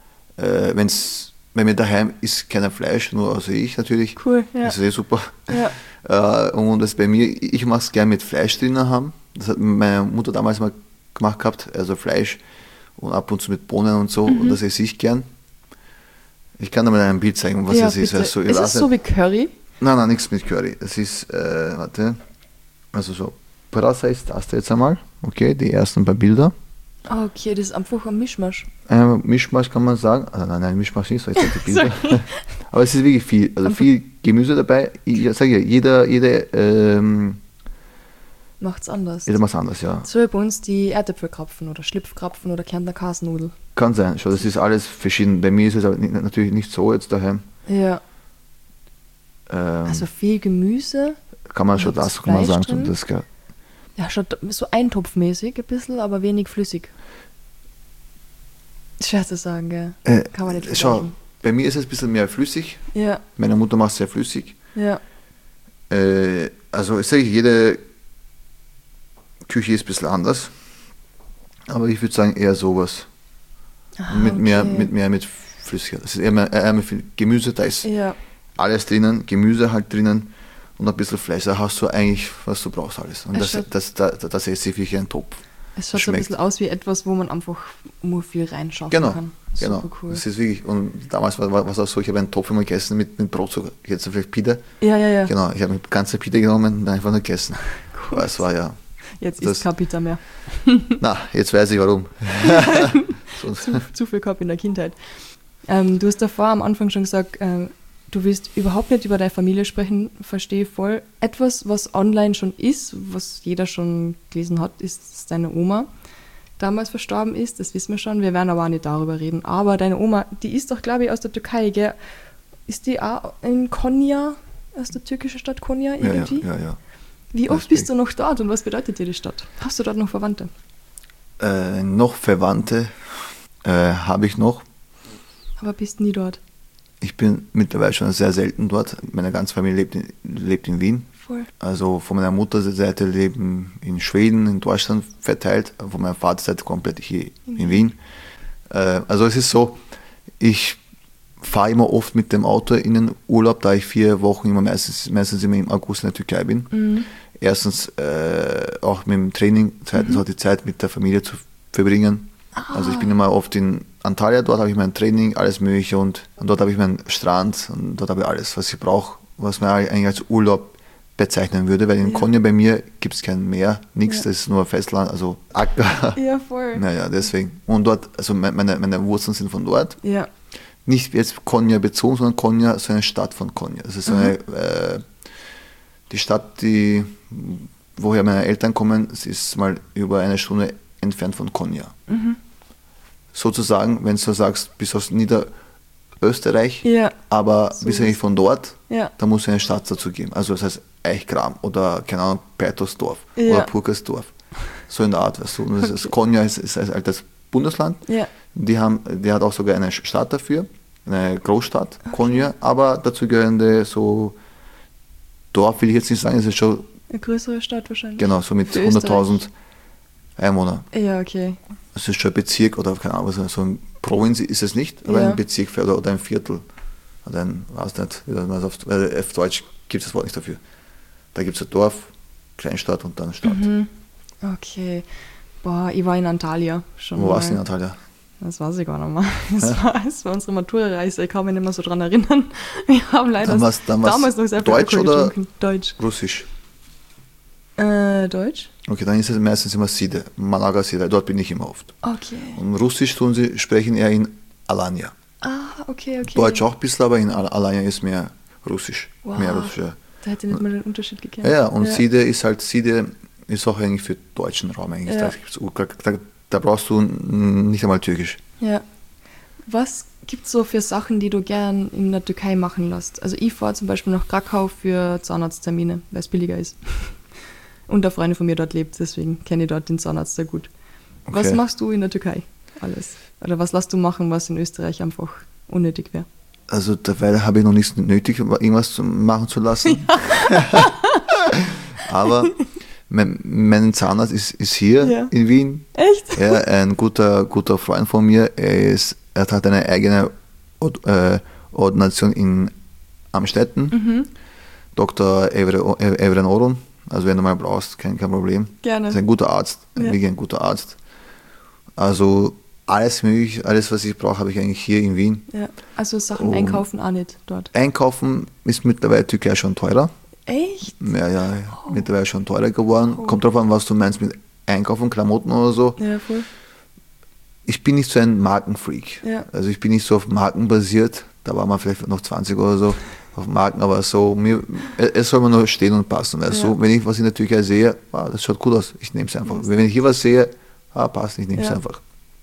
wenn mir daheim ist kein Fleisch, nur außer ich natürlich. Cool, ja. Das ist eh super. Ja. Und das bei mir, ich mache es gerne mit Fleisch drinnen haben. Das hat meine Mutter damals mal gemacht gehabt, also Fleisch und ab und zu mit Bohnen und so. Und das esse ich gern. Ich kann dir mal ein Bild zeigen, was Ja, es ist. bitte. Also, Ist es so wie Curry? Nein, nichts mit Curry. Es ist, also so, Pırasa ist das jetzt einmal. Okay, die ersten paar Bilder. Ah, okay, das ist einfach ein Mischmasch. Mischmasch kann man sagen. Nein, Mischmasch nicht, so jetzt die Bilder. Aber es ist wirklich viel. Also viel Gemüse dabei. Ich sage ja, jeder Macht's anders. macht es anders, ja. So wie bei uns die Erdäpfelkrapfen oder Schlipfkrapfen oder Kärntner Kasnudel. Kann sein, schon, das ist alles verschieden. Bei mir ist es aber natürlich nicht so jetzt daheim. Ja. Ähm, Also viel Gemüse. kann man schon und das kann man Fleisch sagen. drin? So, das, Ja, schon so eintopfmäßig ein bisschen, aber wenig flüssig. Schwer zu sagen, gell? Kann man nicht schau, vergleichen. bei mir ist es ein bisschen mehr flüssig. Ja, Meine Mutter macht es sehr flüssig. ja. Also ich sage, jede Küche ist ein bisschen anders. Aber ich würde sagen eher sowas. Ah, Mit Flüssigkeit. Das ist eher mehr viel Gemüse, da ist Ja, alles drinnen, Gemüse halt drinnen und ein bisschen Fleisch. Da hast du eigentlich, was du brauchst alles. Und Es das esse ich wie ein Topf. es schaut so ein Schmeckt. bisschen aus wie etwas, wo man einfach nur viel reinschaffen Genau, kann. genau. Super cool. Das ist wirklich, und damals war es auch so, ich habe einen Topf immer gegessen mit Brotzucker. Jetzt vielleicht Pide. Ja. Genau, ich habe eine ganze Pide genommen und einfach nur gegessen. Cool. Aber es war ja, Jetzt das- ist kein Pizza mehr. na, jetzt weiß ich warum. Sonst- Zu viel gehabt in der Kindheit. Du hast davor am Anfang schon gesagt, du willst überhaupt nicht über deine Familie sprechen, verstehe voll. Etwas, was online schon ist, was jeder schon gelesen hat, ist, dass deine Oma damals verstorben ist, das wissen wir schon, wir werden aber auch nicht darüber reden. Aber deine Oma, die ist doch, glaube ich, aus der Türkei, gell? Ist die auch in Konya, aus der türkischen Stadt Konya irgendwie? Ja. Wie oft bist du noch dort und was bedeutet dir die Stadt? Hast du dort noch Verwandte? Noch Verwandte habe ich noch. Aber bist nie dort. Ich bin mittlerweile schon sehr selten dort. Meine ganze Familie lebt in Wien. Voll. Also von meiner Mutterseite leben in Schweden, in Deutschland verteilt, von meiner Vaterseite komplett hier in Wien. Also es ist so, ich fahre immer oft mit dem Auto in den Urlaub, da ich 4 Wochen immer meistens immer im August in der Türkei bin. Erstens auch mit dem Training, zweitens auch die Zeit mit der Familie zu verbringen. Also ich bin immer oft in Antalya, dort habe ich mein Training, alles mögliche und dort habe ich meinen Strand und dort habe ich alles, was ich brauche, was man eigentlich als Urlaub bezeichnen würde, weil in Konya bei mir gibt es kein Meer, nichts, das ist nur Festland, also Acker. Ja, voll. Naja, deswegen. Und dort, also meine Wurzeln sind von dort. Ja. Nicht jetzt Konya bezogen, sondern Konya, so eine Stadt von Konya. Das ist so eine, die Stadt, woher meine Eltern kommen, es ist mal über 1 Stunde entfernt von Konya. Sozusagen, wenn du so sagst, bist aus Niederösterreich, Ja. aber So bist eigentlich von dort, Ja. da muss es eine Stadt dazu geben. Also das heißt Eichgram oder, keine Ahnung, Petersdorf Ja. oder Purkersdorf. So in der Art, weißt du. Und das ist, Konya ist ein altes Bundesland. Ja. Die hat auch sogar eine Stadt dafür, eine Großstadt, Konya, aber dazu gehörende so Dorf will ich jetzt nicht sagen, es ist schon, Eine größere Stadt wahrscheinlich. genau, so mit Für 100.000 Einwohnern. Ja, okay. Es ist schon ein Bezirk oder keine Ahnung, so ein Provinz ist es nicht, aber Ja. ein Bezirk oder ein Viertel. Dann weiß nicht, wie man es auf Deutsch gibt es das Wort nicht dafür. Da gibt es ein Dorf, Kleinstadt und dann Stadt. Okay. Boah, ich war in Antalya schon. Wo warst du in Antalya? Das weiß ich gar nicht mehr. Es war unsere Matura-Reise, ich kann mich nicht mehr so dran erinnern. Wir haben leider damals noch sehr viel Deutsch Alkohol oder getrunken. Deutsch. Russisch? Deutsch. Okay, dann ist es meistens immer Side, Malaga Side, dort bin ich immer oft. Okay. Und Russisch sprechen eher in Alanya. Okay. Deutsch auch ein bisschen, aber in Alanya ist mehr Russisch. Wow. Mehr Russisch, ja. Da hätte ich nicht mal den Unterschied gekannt. Ja, und Side ist auch eigentlich für den deutschen Raum eigentlich. Ja. Da brauchst du nicht einmal Türkisch. Ja. Was gibt es so für Sachen, die du gern in der Türkei machen lässt? Also ich fahre zum Beispiel nach Krakau für Zahnarzttermine, weil es billiger ist. Und der Freund von mir dort lebt, deswegen kenne ich dort den Zahnarzt sehr gut. Okay. Was machst du in der Türkei alles? Oder was lässt du machen, was in Österreich einfach unnötig wäre? Also dabei habe ich noch nichts nötig, irgendwas machen zu lassen. Ja. Aber mein Zahnarzt ist hier in Wien. Echt? Ja, ein guter Freund von mir. Er hat eine eigene Ordination in Amstetten. Dr. Evren Orun. Also wenn du mal brauchst, kein Problem. Gerne. Ist ein guter Arzt, wirklich ein guter Arzt. Also alles mögliche, alles was ich brauche, habe ich eigentlich hier in Wien. Ja. Also Sachen einkaufen auch nicht dort. Einkaufen ist mittlerweile Türkei schon teurer. Echt? Ja, mittlerweile schon teurer geworden. Kommt drauf an, was du meinst mit Einkaufen, Klamotten oder so. Ja, voll. Ich bin nicht so ein Markenfreak. Ja. Also ich bin nicht so auf Marken basiert. Da war man vielleicht noch 20 oder so auf Marken, aber so es soll mir nur stehen und passen. Weil so, wenn ich was in der Türkei sehe, das schaut gut aus, ich nehme es einfach. Wenn ich hier was sehe, passt, ich nehme es einfach.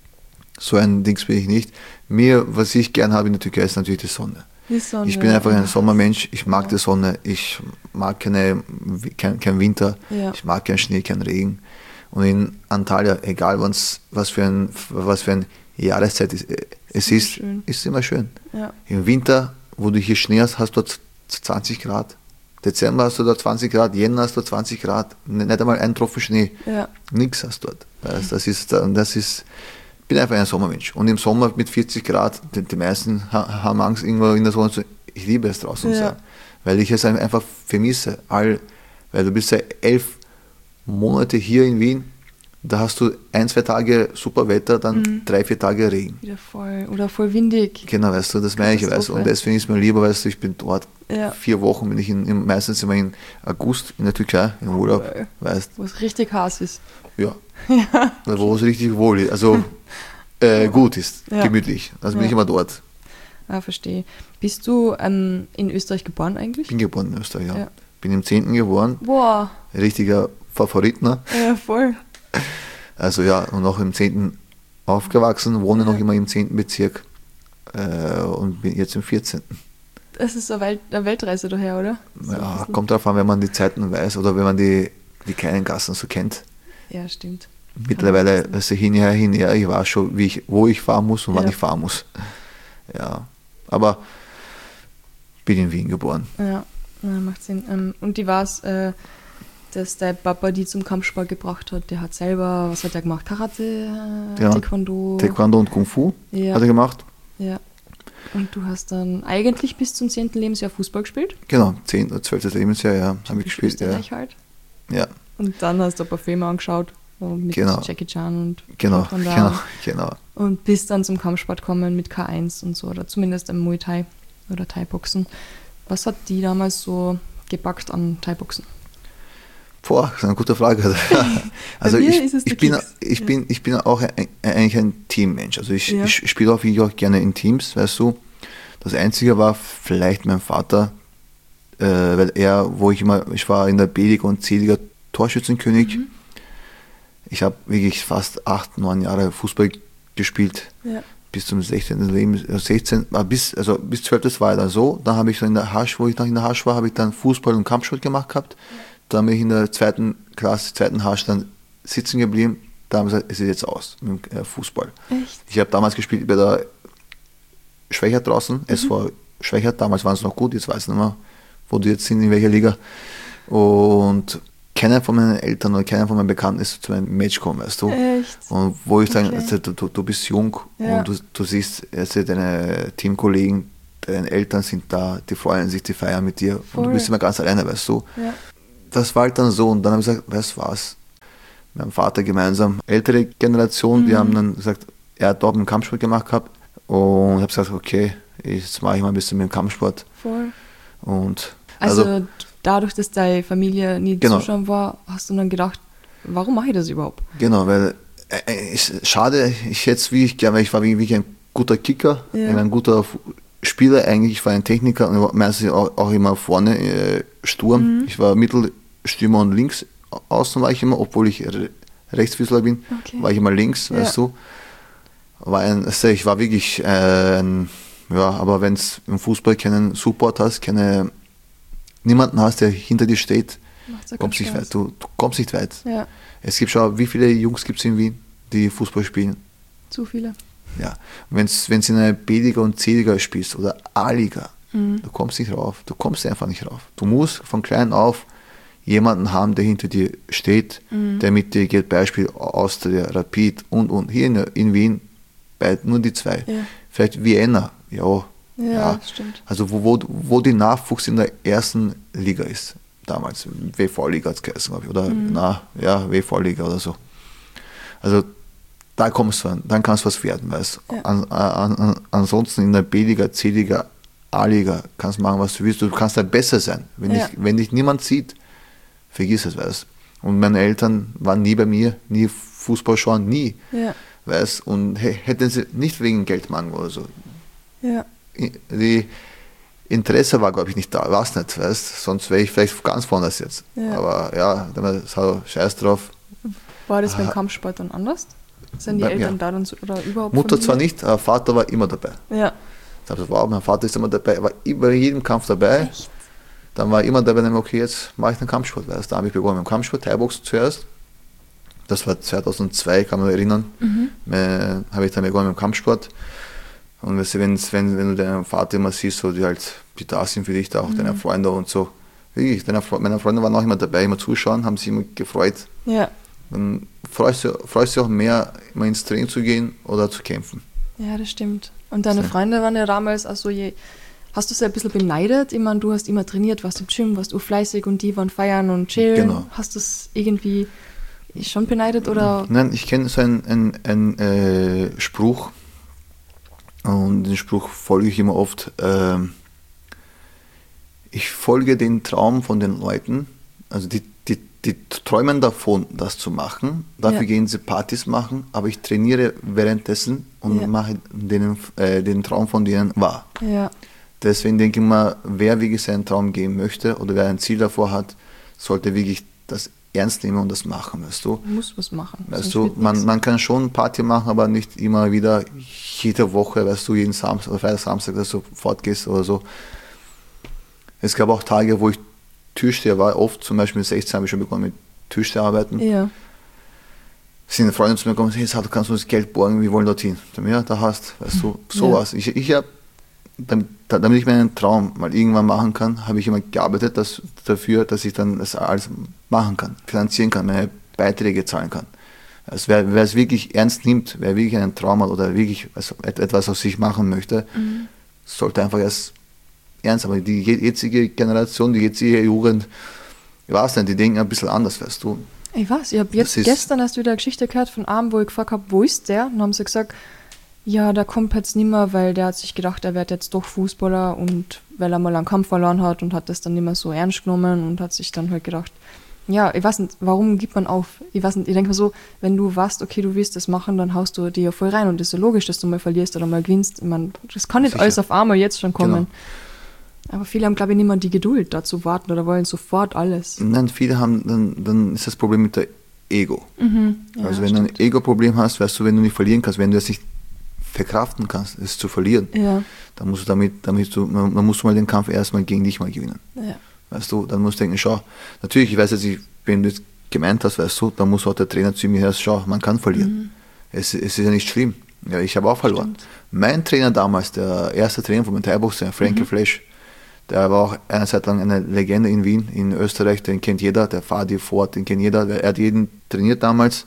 So ein Dings bin ich nicht. Was ich gern habe in der Türkei, ist natürlich die Sonne. Ich bin einfach ein Sommermensch, ich mag die Sonne, ich mag kein Winter, ich mag keinen Schnee, keinen Regen. Und in Antalya, egal was für ein Jahreszeit es ist immer schön. Ja. Im Winter, wo du hier Schnee hast, hast du dort 20 Grad. Dezember hast du dort 20 Grad, Jänner hast du 20 Grad, nicht einmal ein Tropfen Schnee. Ja. Nichts hast du dort. Das ist, ich bin einfach ein Sommermensch. Und im Sommer mit 40 Grad, die meisten haben Angst, irgendwo in der Sonne zu. Ich liebe es draußen zu sein. Weil ich es einfach vermisse. Weil du bist ja 11 Monate hier in Wien, da hast du 1-2 Tage super Wetter, dann 3-4 Tage Regen. Wieder voll oder voll windig. Genau, weißt du, das meine ich. Weißt du. Und deswegen ist mir lieber, weißt du, ich bin dort 4 Wochen, bin ich meistens immer in August in der Türkei, in Urlaub. Weißt. Wo es richtig heiß ist. Ja. Wo es richtig wohl ist, also gut ist, gemütlich. Also bin ich immer dort. Verstehe. Bist du in Österreich geboren eigentlich? Bin geboren in Österreich, ja. Bin im 10. geboren. Boah. Richtiger Favorit, ne? Ja, voll. Also und auch im 10. aufgewachsen, wohne noch immer im 10. Bezirk und bin jetzt im 14. Das ist eine Weltreise daher, oder? Ja, kommt darauf an, wenn man die Zeiten weiß oder wenn man die kleinen Gassen so kennt. Ja, stimmt. Mittlerweile, also hinher, ich weiß schon, wo ich fahren muss und wann ich fahren muss. Ja, aber bin in Wien geboren. Ja, macht Sinn. Und die war es, dass der Papa die zum Kampfsport gebracht hat. Der hat selber, was hat er gemacht? Karate, Taekwondo? Taekwondo und Kung Fu hat er gemacht. Ja. Und du hast dann eigentlich bis zum 10. Lebensjahr Fußball gespielt? Genau, 10. oder 12. Lebensjahr, ja, habe ich gespielt. Österreich halt. Ja. Und dann hast du ein paar Filme angeschaut. Mit Jackie Chan und genau. Und bist dann zum Kampfsport gekommen mit K1 und so, oder zumindest im Muay Thai oder Thai-Boxen. Was hat die damals so gepackt an Thai-Boxen? Boah, das ist eine gute Frage. Also ich bin auch eigentlich ein Teammensch. Also ich spiele auch gerne in Teams, weißt du. Das Einzige war vielleicht mein Vater, weil ich war in der B-Liga und C-Liga Torschützenkönig. Ich habe wirklich fast 8-9 Jahre Fußball gespielt, bis zum 16. Lebensjahr, bis 12. war dann so. Dann habe ich so in der Hasch, wo ich noch in der Hasch war, habe ich dann Fußball und Kampfsport gemacht gehabt. Dann bin ich in der zweiten Hasch dann sitzen geblieben. Da haben wir gesagt, es ist jetzt aus mit dem Fußball. Echt? Ich habe damals gespielt bei der Schwächert draußen. Es war Schwächert, damals waren es noch gut, jetzt weiß ich nicht mehr, wo die jetzt sind, in welcher Liga. Und keiner von meinen Eltern oder keiner von meinen Bekannten ist zu einem Match gekommen, weißt du. Echt? Und wo ich sage, also, du bist jung und du siehst deine Teamkollegen, deine Eltern sind da, die freuen sich, die feiern mit dir Voll. und du bist immer ganz alleine, weißt du. Ja. Das war halt dann so und dann habe ich gesagt, weißt du was, mit meinem Vater gemeinsam, ältere Generation, die haben dann gesagt, er hat dort einen Kampfsport gemacht gehabt und ich habe gesagt, okay, jetzt mache ich mal ein bisschen mit dem Kampfsport Voll. und Also dadurch, dass deine Familie nie Genau. zuschauen war, hast du dann gedacht, warum mache ich das überhaupt? genau, weil schade, ich hätte es wirklich gerne, weil ich war wirklich ein guter Kicker, Ja. ein guter Spieler eigentlich, ich war ein Techniker und war meistens auch immer vorne Sturm. Ich war Mittelstürmer und links außen war ich immer, obwohl ich Rechtsfüßler bin, Okay. war ich immer links, Ja. weißt du. Ich war wirklich aber wenn es im Fußball keinen Support hast, niemanden hast, der hinter dir steht, Macht's ja kommst keinen nicht weit. Spaß. Du kommst nicht weit. Ja, Es gibt schon, wie viele Jungs gibt es in Wien, die Fußball spielen? zu viele. Ja. Wenn es in einer B-Liga und C-Liga spielst oder A-Liga, Mhm. du kommst nicht rauf. Du kommst einfach nicht rauf. Du musst von klein auf jemanden haben, der hinter dir steht, der mit dir geht, Beispiel Austria, Rapid und. Hier in Wien nur die zwei. Ja. Vielleicht Vienna, Ja, stimmt. Also wo die Nachwuchs in der ersten Liga ist. Damals, WV-Liga hat es geheißen, glaube ich. Oder WV-Liga oder so. Also da kommst du an, dann kannst du was werden, weißt du. Ja. Ansonsten in der B-Liga, C-Liga, A-Liga kannst du machen, was du willst. Du kannst da besser sein. Wenn dich niemand sieht, vergiss es, weißt du. Und meine Eltern waren nie bei mir, nie Fußball schauen, nie. Ja, Weißt, und hätten sie nicht wegen Geldmangel oder so. ja. Die Interesse war, glaube ich, nicht da, war es nicht, weißt, sonst wäre ich vielleicht ganz woanders jetzt. Ja. Aber ja, dann so scheiß drauf. War das beim Kampfsport dann anders? Sind die Bei Eltern mir. da dann so, oder überhaupt Mutter Familie? zwar nicht, aber Vater war immer dabei. Ja. Ich habe gesagt, wow, mein Vater ist immer dabei, er war bei jedem Kampf dabei. Echt? Dann war er immer dabei, dann okay, jetzt mache ich den Kampfsport, weißt, da habe ich begonnen mit dem Kampfsport, Thai-Boxen zuerst. Das war 2002, kann man mich erinnern, habe ich dann begonnen mit dem Kampfsport. Und weißt du, wenn du deinen Vater immer siehst, so, die da sind für dich, da auch deine Freunde und so. Wirklich, meine Freunde waren auch immer dabei, immer zuschauen, haben sich immer gefreut. Ja. Dann freust du auch mehr, immer ins Training zu gehen oder zu kämpfen. Ja, das stimmt. Und deine So. Freunde waren ja damals, also hast du sie ein bisschen beneidet? Ich meine, du hast immer trainiert, warst im Gym, warst fleißig und die waren feiern und chillen. Genau. Hast du es irgendwie schon beneidet oder? Nein, ich kenne so einen Spruch und den Spruch folge ich immer oft. Ich folge den Traum von den Leuten, also die träumen davon, das zu machen, dafür Ja. gehen sie Partys machen, aber ich trainiere währenddessen und Ja. mache den Traum von denen wahr. Ja. Deswegen denke ich mal, wer wirklich seinen Traum gehen möchte oder wer ein Ziel davor hat, sollte wirklich das ernst nehmen und das machen, weißt du. Du musst was machen. Weißt sonst du, wird nix. man kann schon Party machen, aber nicht immer wieder jede Woche, weißt du, jeden Samstag oder Freitag, Samstag, dass du fortgehst oder so. Es gab auch Tage, wo ich Türsteher war, oft zum Beispiel mit 16 habe ich schon begonnen mit Türsteherarbeiten. Ja. Sind Freunde zu mir gekommen, hey, du kannst uns Geld borgen, wir wollen dorthin. Ja, da hast, weißt du, sowas. Ja. Ich habe, damit ich meinen Traum mal irgendwann machen kann, habe ich immer gearbeitet dafür, dass ich dann das alles machen kann, finanzieren kann, meine Beiträge zahlen kann. Also wer es wirklich ernst nimmt, wer wirklich einen Traum hat oder wirklich etwas aus sich machen möchte, sollte einfach erst ernst. Aber die jetzige Generation, die jetzige Jugend, ich weiß nicht, die denken ein bisschen anders, weißt du. Ich weiß, ich habe jetzt gestern erst wieder eine Geschichte gehört von einem, wo ich gefragt habe, wo ist der? Und dann haben sie gesagt, ja, der kommt jetzt nicht mehr, weil der hat sich gedacht, er wird jetzt doch Fußballer und weil er mal einen Kampf verloren hat und hat das dann nicht mehr so ernst genommen und hat sich dann halt gedacht, ja, ich weiß nicht, warum gibt man auf? Ich weiß nicht, ich denke mir so, wenn du weißt, okay, du willst das machen, dann haust du dir ja voll rein und das ist ja logisch, dass du mal verlierst oder mal gewinnst. Ich meine, das kann nicht Sicher. alles auf einmal jetzt schon kommen. Genau. Aber viele haben, glaube ich, nicht mehr die Geduld, da zu warten oder wollen sofort alles. Nein, viele haben, dann ist das Problem mit der Ego. Ja, Also wenn du ein stimmt. Ego-Problem hast, weißt du, wenn du nicht verlieren kannst, wenn du es nicht verkraften kannst, es zu verlieren, Ja, dann musst du man muss mal den Kampf erstmal gegen dich mal gewinnen. ja, Weißt du, dann musst du denken, schau, natürlich, ich weiß jetzt nicht, wenn du es gemeint hast, weißt du, dann muss auch der Trainer zu mir sagen, schau, man kann verlieren. Es ist ja nicht schlimm. Ja, ich habe auch verloren. Stimmt. Mein Trainer damals, der erste Trainer von Thai-Boxen, Frankie Flesch, der war auch eine Zeit lang eine Legende in Wien, in Österreich, den kennt jeder, der Fadi Ford, den kennt jeder, er hat jeden trainiert damals.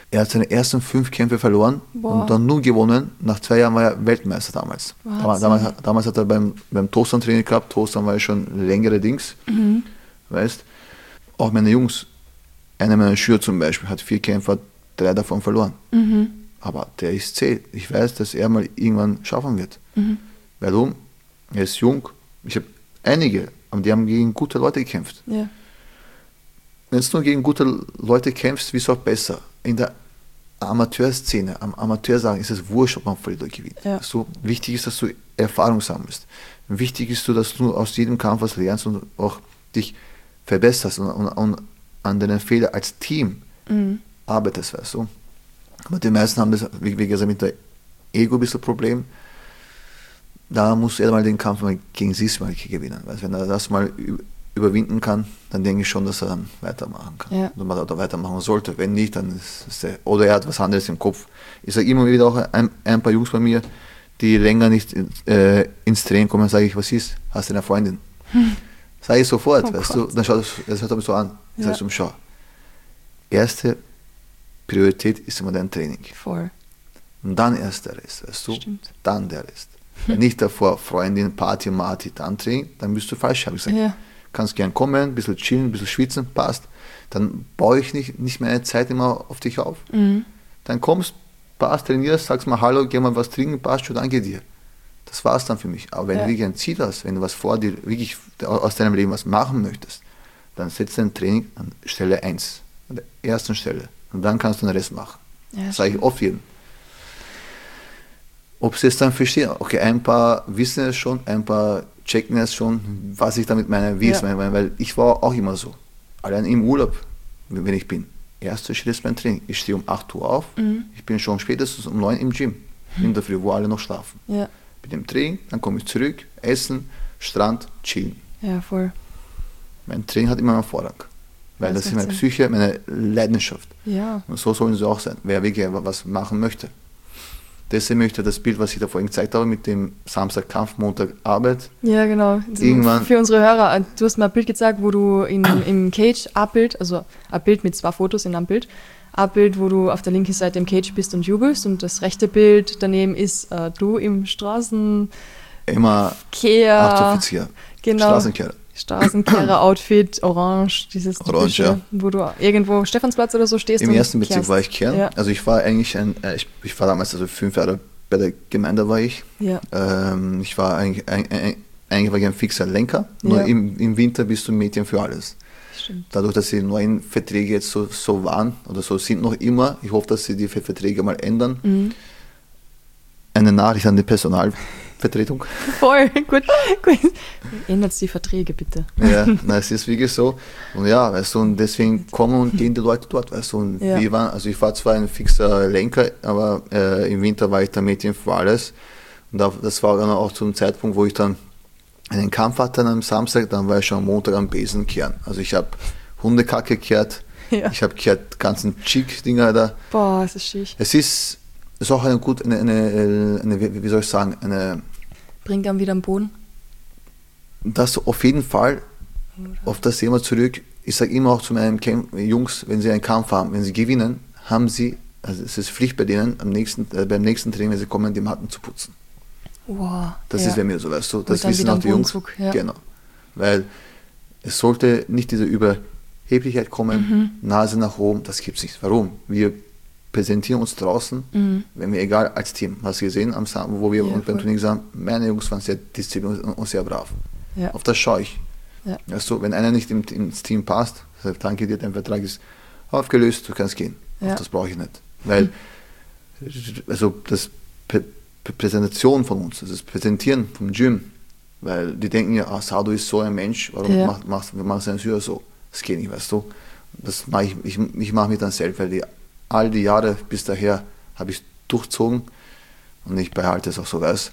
Er hat seine ersten 5 Kämpfe verloren und dann nur gewonnen. Nach 2 Jahren war er Weltmeister damals. Damals hat er beim Toastern Training gehabt. Toastern war ja schon längere Dings. Weißt, auch meine Jungs, einer meiner Schüler zum Beispiel, hat 4 Kämpfe, hat 3 davon verloren. Aber der ist zäh. Ich weiß, dass er mal irgendwann schaffen wird. Warum? Er ist jung. Ich habe einige, aber die haben gegen gute Leute gekämpft. Ja. Wenn du nur gegen gute Leute kämpfst, wirst du auch besser. In der Amateurszene, am Amateursagen ist es wurscht, ob man verliert oder gewinnt. Ja. So, wichtig ist, dass du Erfahrung sammelst. Wichtig ist, dass du aus jedem Kampf was lernst und auch dich verbesserst und an deinen Fehlern als Team arbeitest, weißt du. Aber die meisten haben das, wie gesagt, mit der Ego ein bisschen Problem. Da muss er mal den Kampf mal gegen sich mal gewinnen. Weil wenn er das mal überwinden kann, dann denke ich schon, dass er dann weitermachen kann. Ja. Oder weitermachen sollte. Wenn nicht, dann ist er, oder er hat was anderes im Kopf. Ich sage immer wieder auch ein paar Jungs bei mir, die länger nicht ins Training kommen, sage ich, was ist? Hast du eine Freundin? Sage ich sofort, weißt du? Dann schaut er mich so an. Ich sage so, schau, erste Priorität ist immer dein Training. Voll. Und dann erst der Rest, weißt du? Stimmt. Dann der Rest. Nicht davor Freundin, Party, Marty, dann Training, dann bist du falsch, habe ich gesagt. Ja. Kannst gern kommen, ein bisschen chillen, ein bisschen schwitzen, passt. Dann baue ich nicht meine Zeit immer auf dich auf. Dann kommst, passt, trainierst, sagst mal Hallo, geh mal was trinken, passt schon, danke dir. Das war's dann für mich. Aber wenn du wirklich ein Ziel hast, wenn du was vor dir, wirklich aus deinem Leben was machen möchtest, dann setz dein Training an Stelle 1, an der ersten Stelle. Und dann kannst du den Rest machen. Ja, das sage ich oft jedem. Ob sie es dann verstehen, okay, ein paar wissen es schon, ein paar checken es schon, was ich damit meine, wie ich es meine, weil ich war auch immer so. Allein im Urlaub, wenn ich bin, erster Schritt ist mein Training. Ich stehe um 8 Uhr auf, ich bin schon spätestens um 9 im Gym, in der Früh, wo alle noch schlafen. Ja. Mit dem Training, dann komme ich zurück, essen, Strand, chillen. Ja, voll. Mein Training hat immer einen Vorrang, weil das ist meine Psyche, meine Leidenschaft. Ja. Und so sollen sie auch sein, wer wirklich was machen möchte. Deswegen möchte ich das Bild, was ich da vorhin gezeigt habe, mit dem Samstag Kampf, Montag Arbeit. Ja, genau. Irgendwann, für unsere Hörer, du hast mir ein Bild gezeigt, wo du im Cage Abbild, also ein Bild mit 2 Fotos in einem Bild, Abbild, wo du auf der linken Seite im Cage bist und jubelst, und das rechte Bild daneben ist du im immer Kehr, Achtoffizier, genau, Straßenkehrer-Outfit, orange, dieses typische, ja. Wo du irgendwo Stephansplatz oder so stehst. Im ersten Bezirk war ich Kern. Ja. Also ich war eigentlich ich war damals, also 5 Jahre bei der Gemeinde war ich. Ja. Ich war eigentlich war ich ein fixer Lenker, nur im Winter bist du Mädchen für alles. Stimmt. Dadurch, dass die neuen Verträge jetzt so waren oder so sind noch immer, ich hoffe, dass sie die Verträge mal ändern. Eine Nachricht an die Personalvertretung. Voll, gut. Ändert die Verträge bitte. Ja, es ist wirklich so. Und ja, weißt du, und deswegen kommen und gehen die Leute dort, weißt du. Und wir waren, also ich war zwar ein fixer Lenker, aber im Winter war ich der Mädchen für alles. Und das war dann auch zum Zeitpunkt, wo ich dann einen Kampf hatte am Samstag, dann war ich schon am Montag am Besen kehren. Also ich habe Hundekacke gekehrt, ich habe gekehrt ganzen Chick-Dinger da. Boah, es ist schick. Es ist auch eine wie soll ich sagen, bringt einen wieder am Boden. Das auf jeden Fall, auf das Thema zurück. Ich sage immer auch zu meinen Jungs, wenn sie einen Kampf haben, wenn sie gewinnen, haben sie, also es ist Pflicht bei denen, beim nächsten Training, wenn sie kommen, die Matten zu putzen. Wow, das ist bei mir so, weißt du, das wissen auch die Jungs. Genau. Weil es sollte nicht diese Überheblichkeit kommen, Nase nach oben, das gibt es nicht. Warum? Wir präsentieren uns draußen, wenn wir, egal als Team, hast du gesehen, wo wir beim Training sagen, meine Jungs waren sehr diszipliniert und sehr brav. Ja. Auf das schaue ich. Ja. Weißt du, wenn einer nicht ins Team passt, sagt, danke dir, dein Vertrag ist aufgelöst, du kannst gehen. Ja. Das brauche ich nicht. Weil, also das Präsentation von uns, das Präsentieren vom Gym, weil die denken ja, Sado ist so ein Mensch, warum machst du einen Syrer so? Das geht nicht, weißt du. Das mache ich mache mich dann selbst, weil all die Jahre bis daher habe ich durchzogen und ich behalte es auch so, weißt.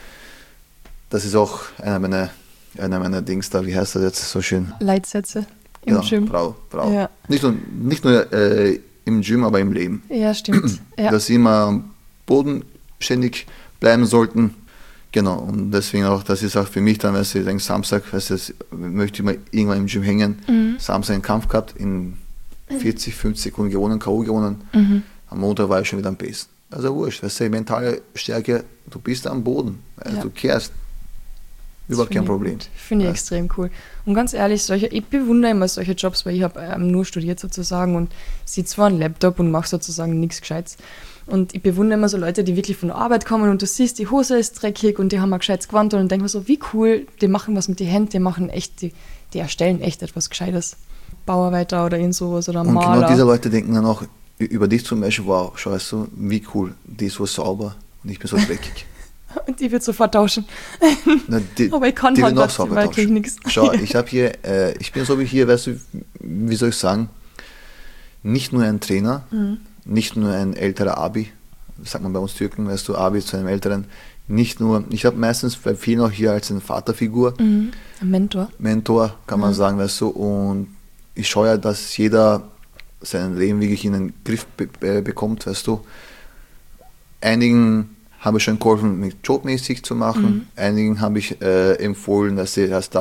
Das ist auch einer meiner Dings da, wie heißt das jetzt so schön? Leitsätze im Gym. Bravo. Ja. Nicht nur im Gym, aber im Leben. Ja, stimmt. Dass sie immer am Boden ständig bleiben sollten. Genau, und deswegen auch, das ist auch für mich dann, weißt du, ich denke, Samstag, weißt du, möchte ich mal irgendwann im Gym hängen. Samstag einen Kampf gehabt, in 40, 50 Sekunden gewonnen, K.O. gewonnen. Am Montag war ich schon wieder am Pacen. Also wurscht, weißt du, mentale Stärke, du bist am Boden, du kehrst. Überhaupt kein Problem. Finde ich extrem cool. Und ganz ehrlich, ich bewundere immer solche Jobs, weil ich habe nur studiert sozusagen und sitze vor einem Laptop und mache sozusagen nichts Gescheites. Und ich bewundere immer so Leute, die wirklich von der Arbeit kommen und du siehst, die Hose ist dreckig und die haben ein gescheites Gewand und denke mir so, wie cool, die machen was mit den Händen, die machen echt, die erstellen echt etwas Gescheites. Bauarbeiter oder irgend sowas oder Maler. Und genau diese Leute denken dann auch über dich zum Beispiel, wow, schau, weißt du, wie cool, die ist so sauber und ich bin so dreckig. Und die wird sofort tauschen. Na, aber ich kann halt das wirklich nichts. Schau, ich habe hier, ich bin so wie hier, weißt du, wie soll ich sagen, nicht nur ein Trainer, nicht nur ein älterer Abi, sagt man bei uns Türken, weißt du, Abi zu einem älteren, nicht nur, ich habe meistens bei vielen auch hier als eine Vaterfigur. Ein Mentor. Mentor, kann man sagen, weißt du, und ich schaue ja, dass jeder sein Leben wirklich in den Griff bekommt, weißt du. Einigen habe ich schon geholfen, mit jobmäßig zu machen. Einigen habe ich empfohlen, dass sie das,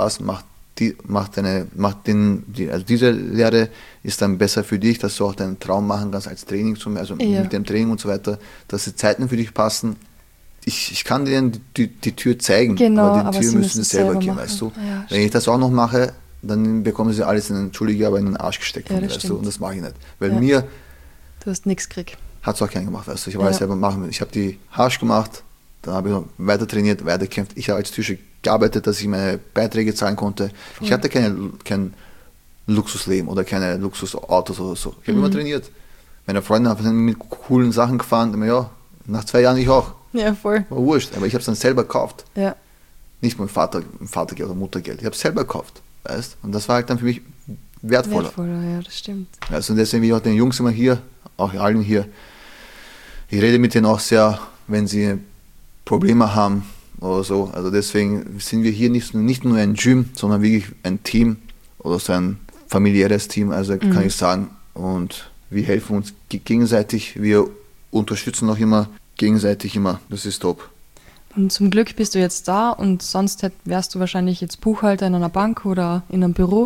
also diese Lehre ist dann besser für dich, dass du auch deinen Traum machen kannst als Training, mit dem Training und so weiter, dass die Zeiten für dich passen. Ich kann denen die Tür zeigen, genau, aber die Tür müssen sie selber gehen, weißt du. Ja, wenn ich das auch noch mache, dann bekommen sie alles in den Arsch gesteckt, weißt du, und das mache ich nicht. Weil mir... Du hast nichts gekriegt. Hat es auch keinen gemacht, weißt du. Ich weiß selber machen. Ich habe die Harsch gemacht, dann habe ich noch weiter trainiert, weiter gekämpft. Ich habe als Tischer gearbeitet, dass ich meine Beiträge zahlen konnte. Ich hatte kein Luxusleben oder keine Luxusautos oder so. Ich habe immer trainiert. Meine Freunde haben mit coolen Sachen gefahren. Ja, nach 2 Jahren ich auch. Ja, voll. War wurscht, aber ich habe es dann selber gekauft. Ja. Nicht mit Vatergeld oder Muttergeld. Ich habe es selber gekauft, weißt. Und das war halt dann für mich wertvoller. Ja, das stimmt. Also deswegen will ich auch den Jungs immer hier, auch allen hier, ich rede mit denen auch sehr, wenn sie Probleme haben oder so. Also deswegen sind wir hier nicht nur ein Gym, sondern wirklich ein Team oder so ein familiäres Team, also kann ich sagen. Und wir helfen uns gegenseitig, wir unterstützen auch immer gegenseitig immer. Das ist top. Und zum Glück bist du jetzt da und sonst wärst du wahrscheinlich jetzt Buchhalter in einer Bank oder in einem Büro.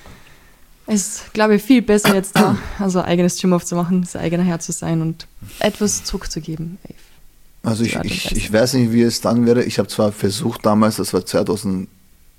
Ist, glaube ich, viel besser jetzt da, also ein eigenes Gym aufzumachen, sein eigener Herr zu sein und etwas zurückzugeben. Also ich weiß nicht, wie es dann wäre. Ich habe zwar versucht damals, das war 2009,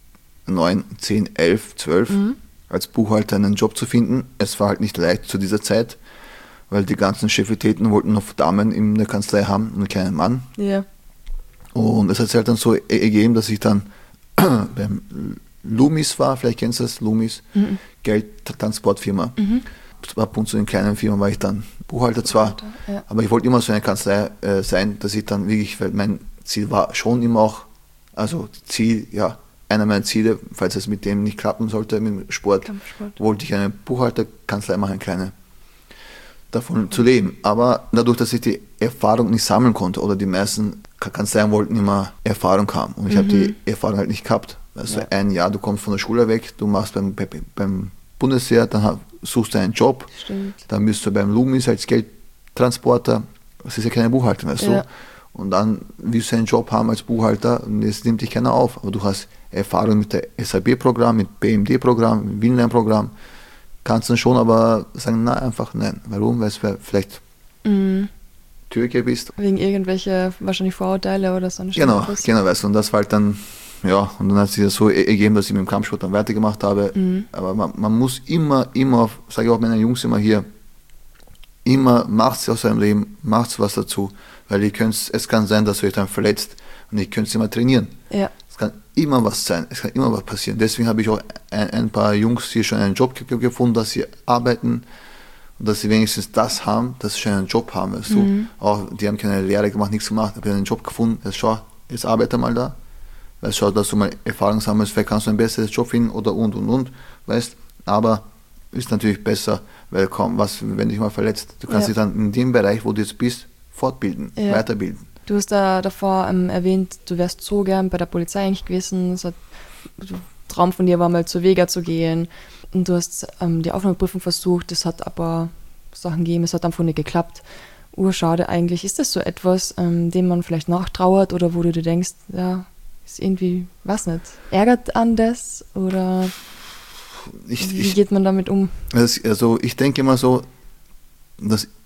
10, 11, 12, als Buchhalter einen Job zu finden. Es war halt nicht leicht zu dieser Zeit, weil die ganzen Chefitäten wollten noch Damen in der Kanzlei haben und keinen Mann. Ja. Und es hat sich halt dann so ergeben, dass ich dann beim Loomis war, vielleicht kennst du das, Loomis, Geldtransportfirma. Ab und zu in kleinen Firmen war ich dann Buchhalter zwar, aber ich wollte immer so eine Kanzlei sein, dass ich dann wirklich, weil mein Ziel war schon immer auch, also einer meiner Ziele, falls es mit dem nicht klappen sollte, mit dem Sport, wollte ich eine Buchhalterkanzlei machen, eine kleine, davon zu leben. Aber dadurch, dass ich die Erfahrung nicht sammeln konnte, oder die meisten Kanzleien wollten immer Erfahrung haben und ich habe die Erfahrung halt nicht gehabt. Also ein Jahr, du kommst von der Schule weg, du machst beim Bundesheer, dann suchst du einen Job, dann bist du beim Loomis als Geldtransporter, das ist ja keine Buchhaltung, weißt du? Und dann willst du einen Job haben als Buchhalter und das nimmt dich keiner auf. Aber du hast Erfahrung mit der SAP-Programm, mit BMD-Programm, mit Winline-Programm, kannst du schon aber sagen, einfach nein. Warum? Weil es vielleicht Türke bist. Wegen irgendwelche wahrscheinlich Vorurteile oder so. Genau, weißt du, und das war halt dann, und dann hat sich das so ergeben, dass ich mit dem Kampfsport dann weitergemacht habe. Aber man muss immer, sage ich auch meinen Jungs immer hier, immer macht's aus seinem Leben, macht's was dazu, weil es kann sein, dass ihr euch dann verletzt und ihr könnt immer trainieren. Ja. Es kann immer was sein, es kann immer was passieren. Deswegen habe ich auch ein paar Jungs hier schon einen Job gefunden, dass sie arbeiten und dass sie wenigstens das haben, dass sie schon einen Job haben. Weißt du? Auch, die haben keine Lehre gemacht, nichts gemacht, haben einen Job gefunden, jetzt arbeite mal da. Weißt du, dass du mal Erfahrung sammelst, vielleicht kannst du ein besseres Job finden oder und, weißt, aber ist natürlich besser, weil wenn du dich mal verletzt, du kannst dich dann in dem Bereich, wo du jetzt bist, fortbilden, weiterbilden. Du hast da davor erwähnt, du wärst so gern bei der Polizei eigentlich gewesen, Traum von dir war mal zur Vega zu gehen und du hast die Aufnahmeprüfung versucht, es hat aber Sachen gegeben, es hat einfach nicht geklappt. Urschade eigentlich. Ist das so etwas, dem man vielleicht nachtrauert oder wo du dir denkst, ist irgendwie, weiß nicht, ärgert an das oder wie geht man damit um? Also ich denke immer so, dass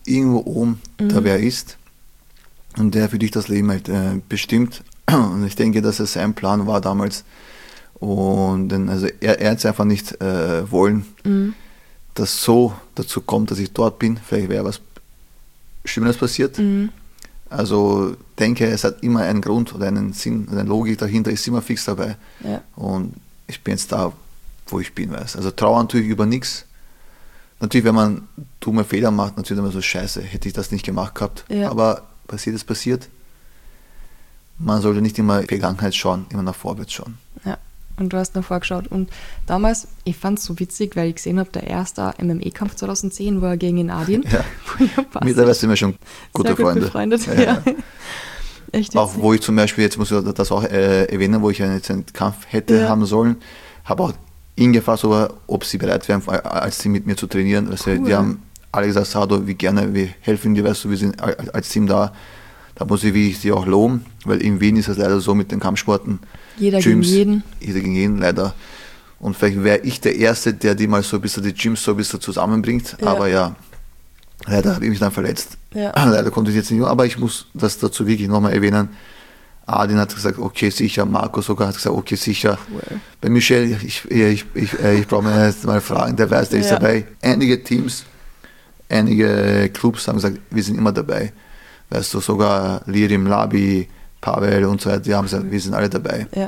irgendwo oben da wer ist und der für dich das Leben halt bestimmt. Und ich denke, dass es sein Plan war damals. Und dann, also er hat es einfach nicht wollen, dass so dazu kommt, dass ich dort bin. Vielleicht wäre was Schlimmeres passiert. Also denke, es hat immer einen Grund oder einen Sinn, eine Logik dahinter ist immer fix dabei. Ja. Und ich bin jetzt da, wo ich bin, weiß. Also trauer natürlich über nichts. Natürlich, wenn man dumme Fehler macht, natürlich immer so scheiße, hätte ich das nicht gemacht gehabt. Ja. Aber passiert ist passiert. Man sollte nicht immer in die Vergangenheit schauen, immer nach vorwärts schauen. Ja, und du hast nach vorgeschaut. Und damals, ich fand es so witzig, weil ich gesehen habe, der erste MMA-Kampf 2010 war gegen den Adin. Ja. Mittlerweile sind wir schon gute Freunde. Befreundet. Ja. Ja. Echt auch wo ich zum Beispiel, jetzt muss ich das auch erwähnen, wo ich jetzt einen Kampf hätte haben sollen, habe auch ihn gefragt, ob sie bereit wären, als Team mit mir zu trainieren. Also die haben alle gesagt, Sado, wie gerne, wir helfen dir, weißt du, wir sind als Team da. Da muss ich sie auch loben, weil in Wien ist es leider so mit den Kampfsporten. Jeder Gyms, gegen jeden. Jeder gegen jeden, leider. Und vielleicht wäre ich der Erste, der die mal so ein bisschen die Gyms so ein bisschen zusammenbringt. Ja. Aber ja, leider habe ich mich dann verletzt. Ja. Leider konnte ich jetzt nicht, aber ich muss das dazu wirklich nochmal erwähnen. Adin hat gesagt, okay, sicher. Marco sogar hat gesagt, okay, sicher. Cool. Bei Michel, ich brauche mir jetzt mal fragen, der weiß, der ist dabei. Einige Teams, einige Clubs haben gesagt, wir sind immer dabei. Weißt du, sogar Lirim, Labi, Pavel und so weiter, die haben gesagt, wir sind alle dabei. Ja.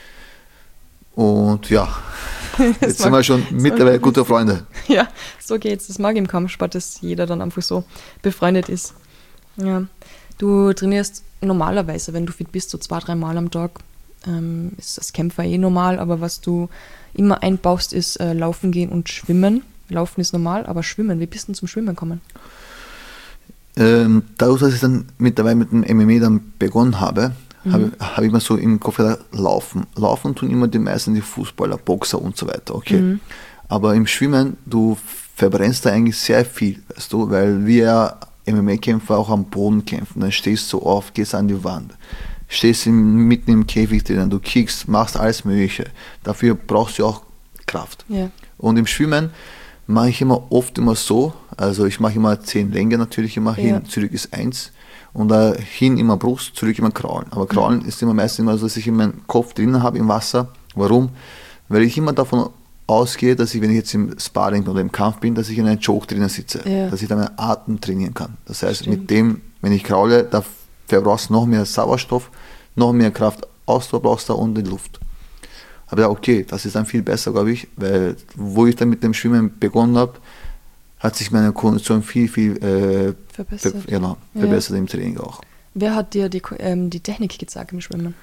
Und ja, jetzt sind wir schon mittlerweile gute Freunde. Ja, so geht's. Das mag im Kampfsport, dass jeder dann einfach so befreundet ist. Ja. Du trainierst normalerweise, wenn du fit bist, so 2-3 Mal am Tag. Ist das Kämpfer normal, aber was du immer einbaust, ist Laufen gehen und Schwimmen. Laufen ist normal, aber Schwimmen, wie bist du denn zum Schwimmen gekommen? Dadurch, dass ich dann mittlerweile mit dem MMA dann begonnen habe, habe ich mir so im Kopf gedacht, laufen tun immer die meisten, die Fußballer, Boxer und so weiter, okay. Aber im Schwimmen, du verbrennst da eigentlich sehr viel, weißt du, weil wir MMA-Kämpfer auch am Boden kämpfen, dann stehst du auf, gehst an die Wand, stehst mitten im Käfig drin, du kickst, machst alles Mögliche, dafür brauchst du auch Kraft. Ja. Und im Schwimmen mache ich oft so, also ich mache immer 10 Länge natürlich immer hin, zurück ist 1 und da hin immer Brust, zurück immer Kraulen. Aber Kraulen ist immer meistens immer so, dass ich in meinen Kopf drinnen habe im Wasser. Warum? Weil ich immer davon ausgehe, dass ich, wenn ich jetzt im Sparring oder im Kampf bin, dass ich in einem Choke drinnen sitze, dass ich dann meinen Atem trainieren kann. Das heißt, mit dem, wenn ich kraule, da verbrauchst du noch mehr Sauerstoff, noch mehr Kraft, Ausdauer brauchst du und die Luft. Aber ja, okay, das ist dann viel besser, glaube ich, weil wo ich dann mit dem Schwimmen begonnen habe, hat sich meine Kondition viel verbessert. Verbessert im Training auch. Wer hat dir die Technik gezeigt im Schwimmen?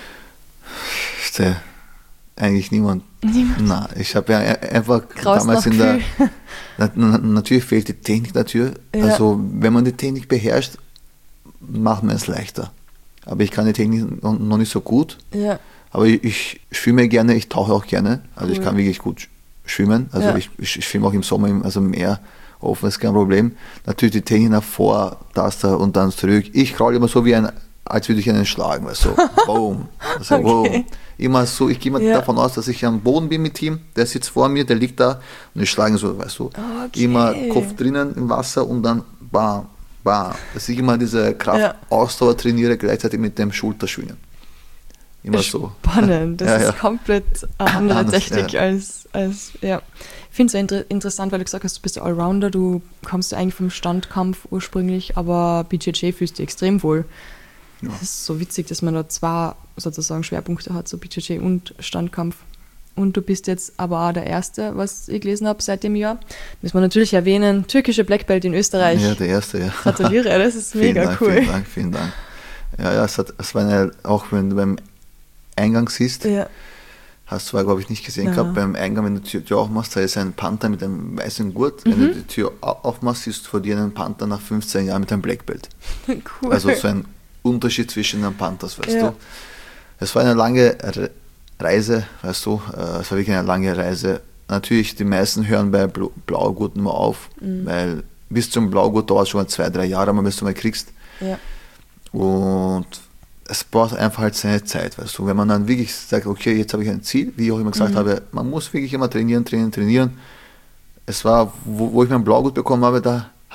Eigentlich niemand. Nein, ich habe ja einfach damals in der... Natürlich fehlt die Technik natürlich. Ja. Also wenn man die Technik beherrscht, macht man es leichter. Aber ich kann die Technik noch nicht so gut. Ja. Aber ich schwimme gerne, ich tauche auch gerne. Also ich kann wirklich gut schwimmen. Also ich schwimme auch im Sommer im Meer offen, ist kein Problem. Natürlich die Technik nach vor, das da und dann zurück. Ich kraule immer so als würde ich einen schlagen. Weißt du? Boom. Also, okay. Immer so, ich gehe mal davon aus, dass ich am Boden bin mit ihm, der sitzt vor mir, der liegt da und ich schlage so, weißt du. Okay. Immer Kopf drinnen im Wasser und dann bam, bam. Dass ich immer diese Kraftausdauer trainiere, gleichzeitig mit dem Schulterschwingen. Immer so. Spannend, das ist komplett eine andere Technik als Ich finde es interessant, weil du gesagt hast, du bist Allrounder, du kommst eigentlich vom Standkampf ursprünglich, aber BJJ fühlst du extrem wohl. Ja. Das ist so witzig, dass man da 2 sozusagen Schwerpunkte hat, so BJJ und Standkampf. Und du bist jetzt aber auch der Erste, was ich gelesen habe seit dem Jahr. Müssen wir natürlich erwähnen, türkische Black Belt in Österreich. Ja, der Erste, ja. Gratuliere, das ist mega cool. Vielen Dank. Ja, es war auch wenn du beim Eingang siehst, hast du zwar, glaube ich, nicht gesehen gehabt, beim Eingang, wenn du die Tür aufmachst, da ist ein Panther mit einem weißen Gurt. Wenn du die Tür aufmachst, siehst du vor dir einen Panther nach 15 Jahren mit einem Black Belt. Cool. Also so ein Unterschied zwischen den Panthers, weißt du. Es war eine lange Reise, weißt du, es war wirklich eine lange Reise. Natürlich, die meisten hören bei Blaugurt nur auf, weil bis zum Blaugurt dauert schon mal 2-3 Jahre, bis du mal kriegst. Ja. Und es braucht einfach halt seine Zeit, weißt du. Wenn man dann wirklich sagt, okay, jetzt habe ich ein Ziel, wie ich auch immer gesagt habe, man muss wirklich immer trainieren. Es war, wo ich meinen Blaugurt bekommen habe, da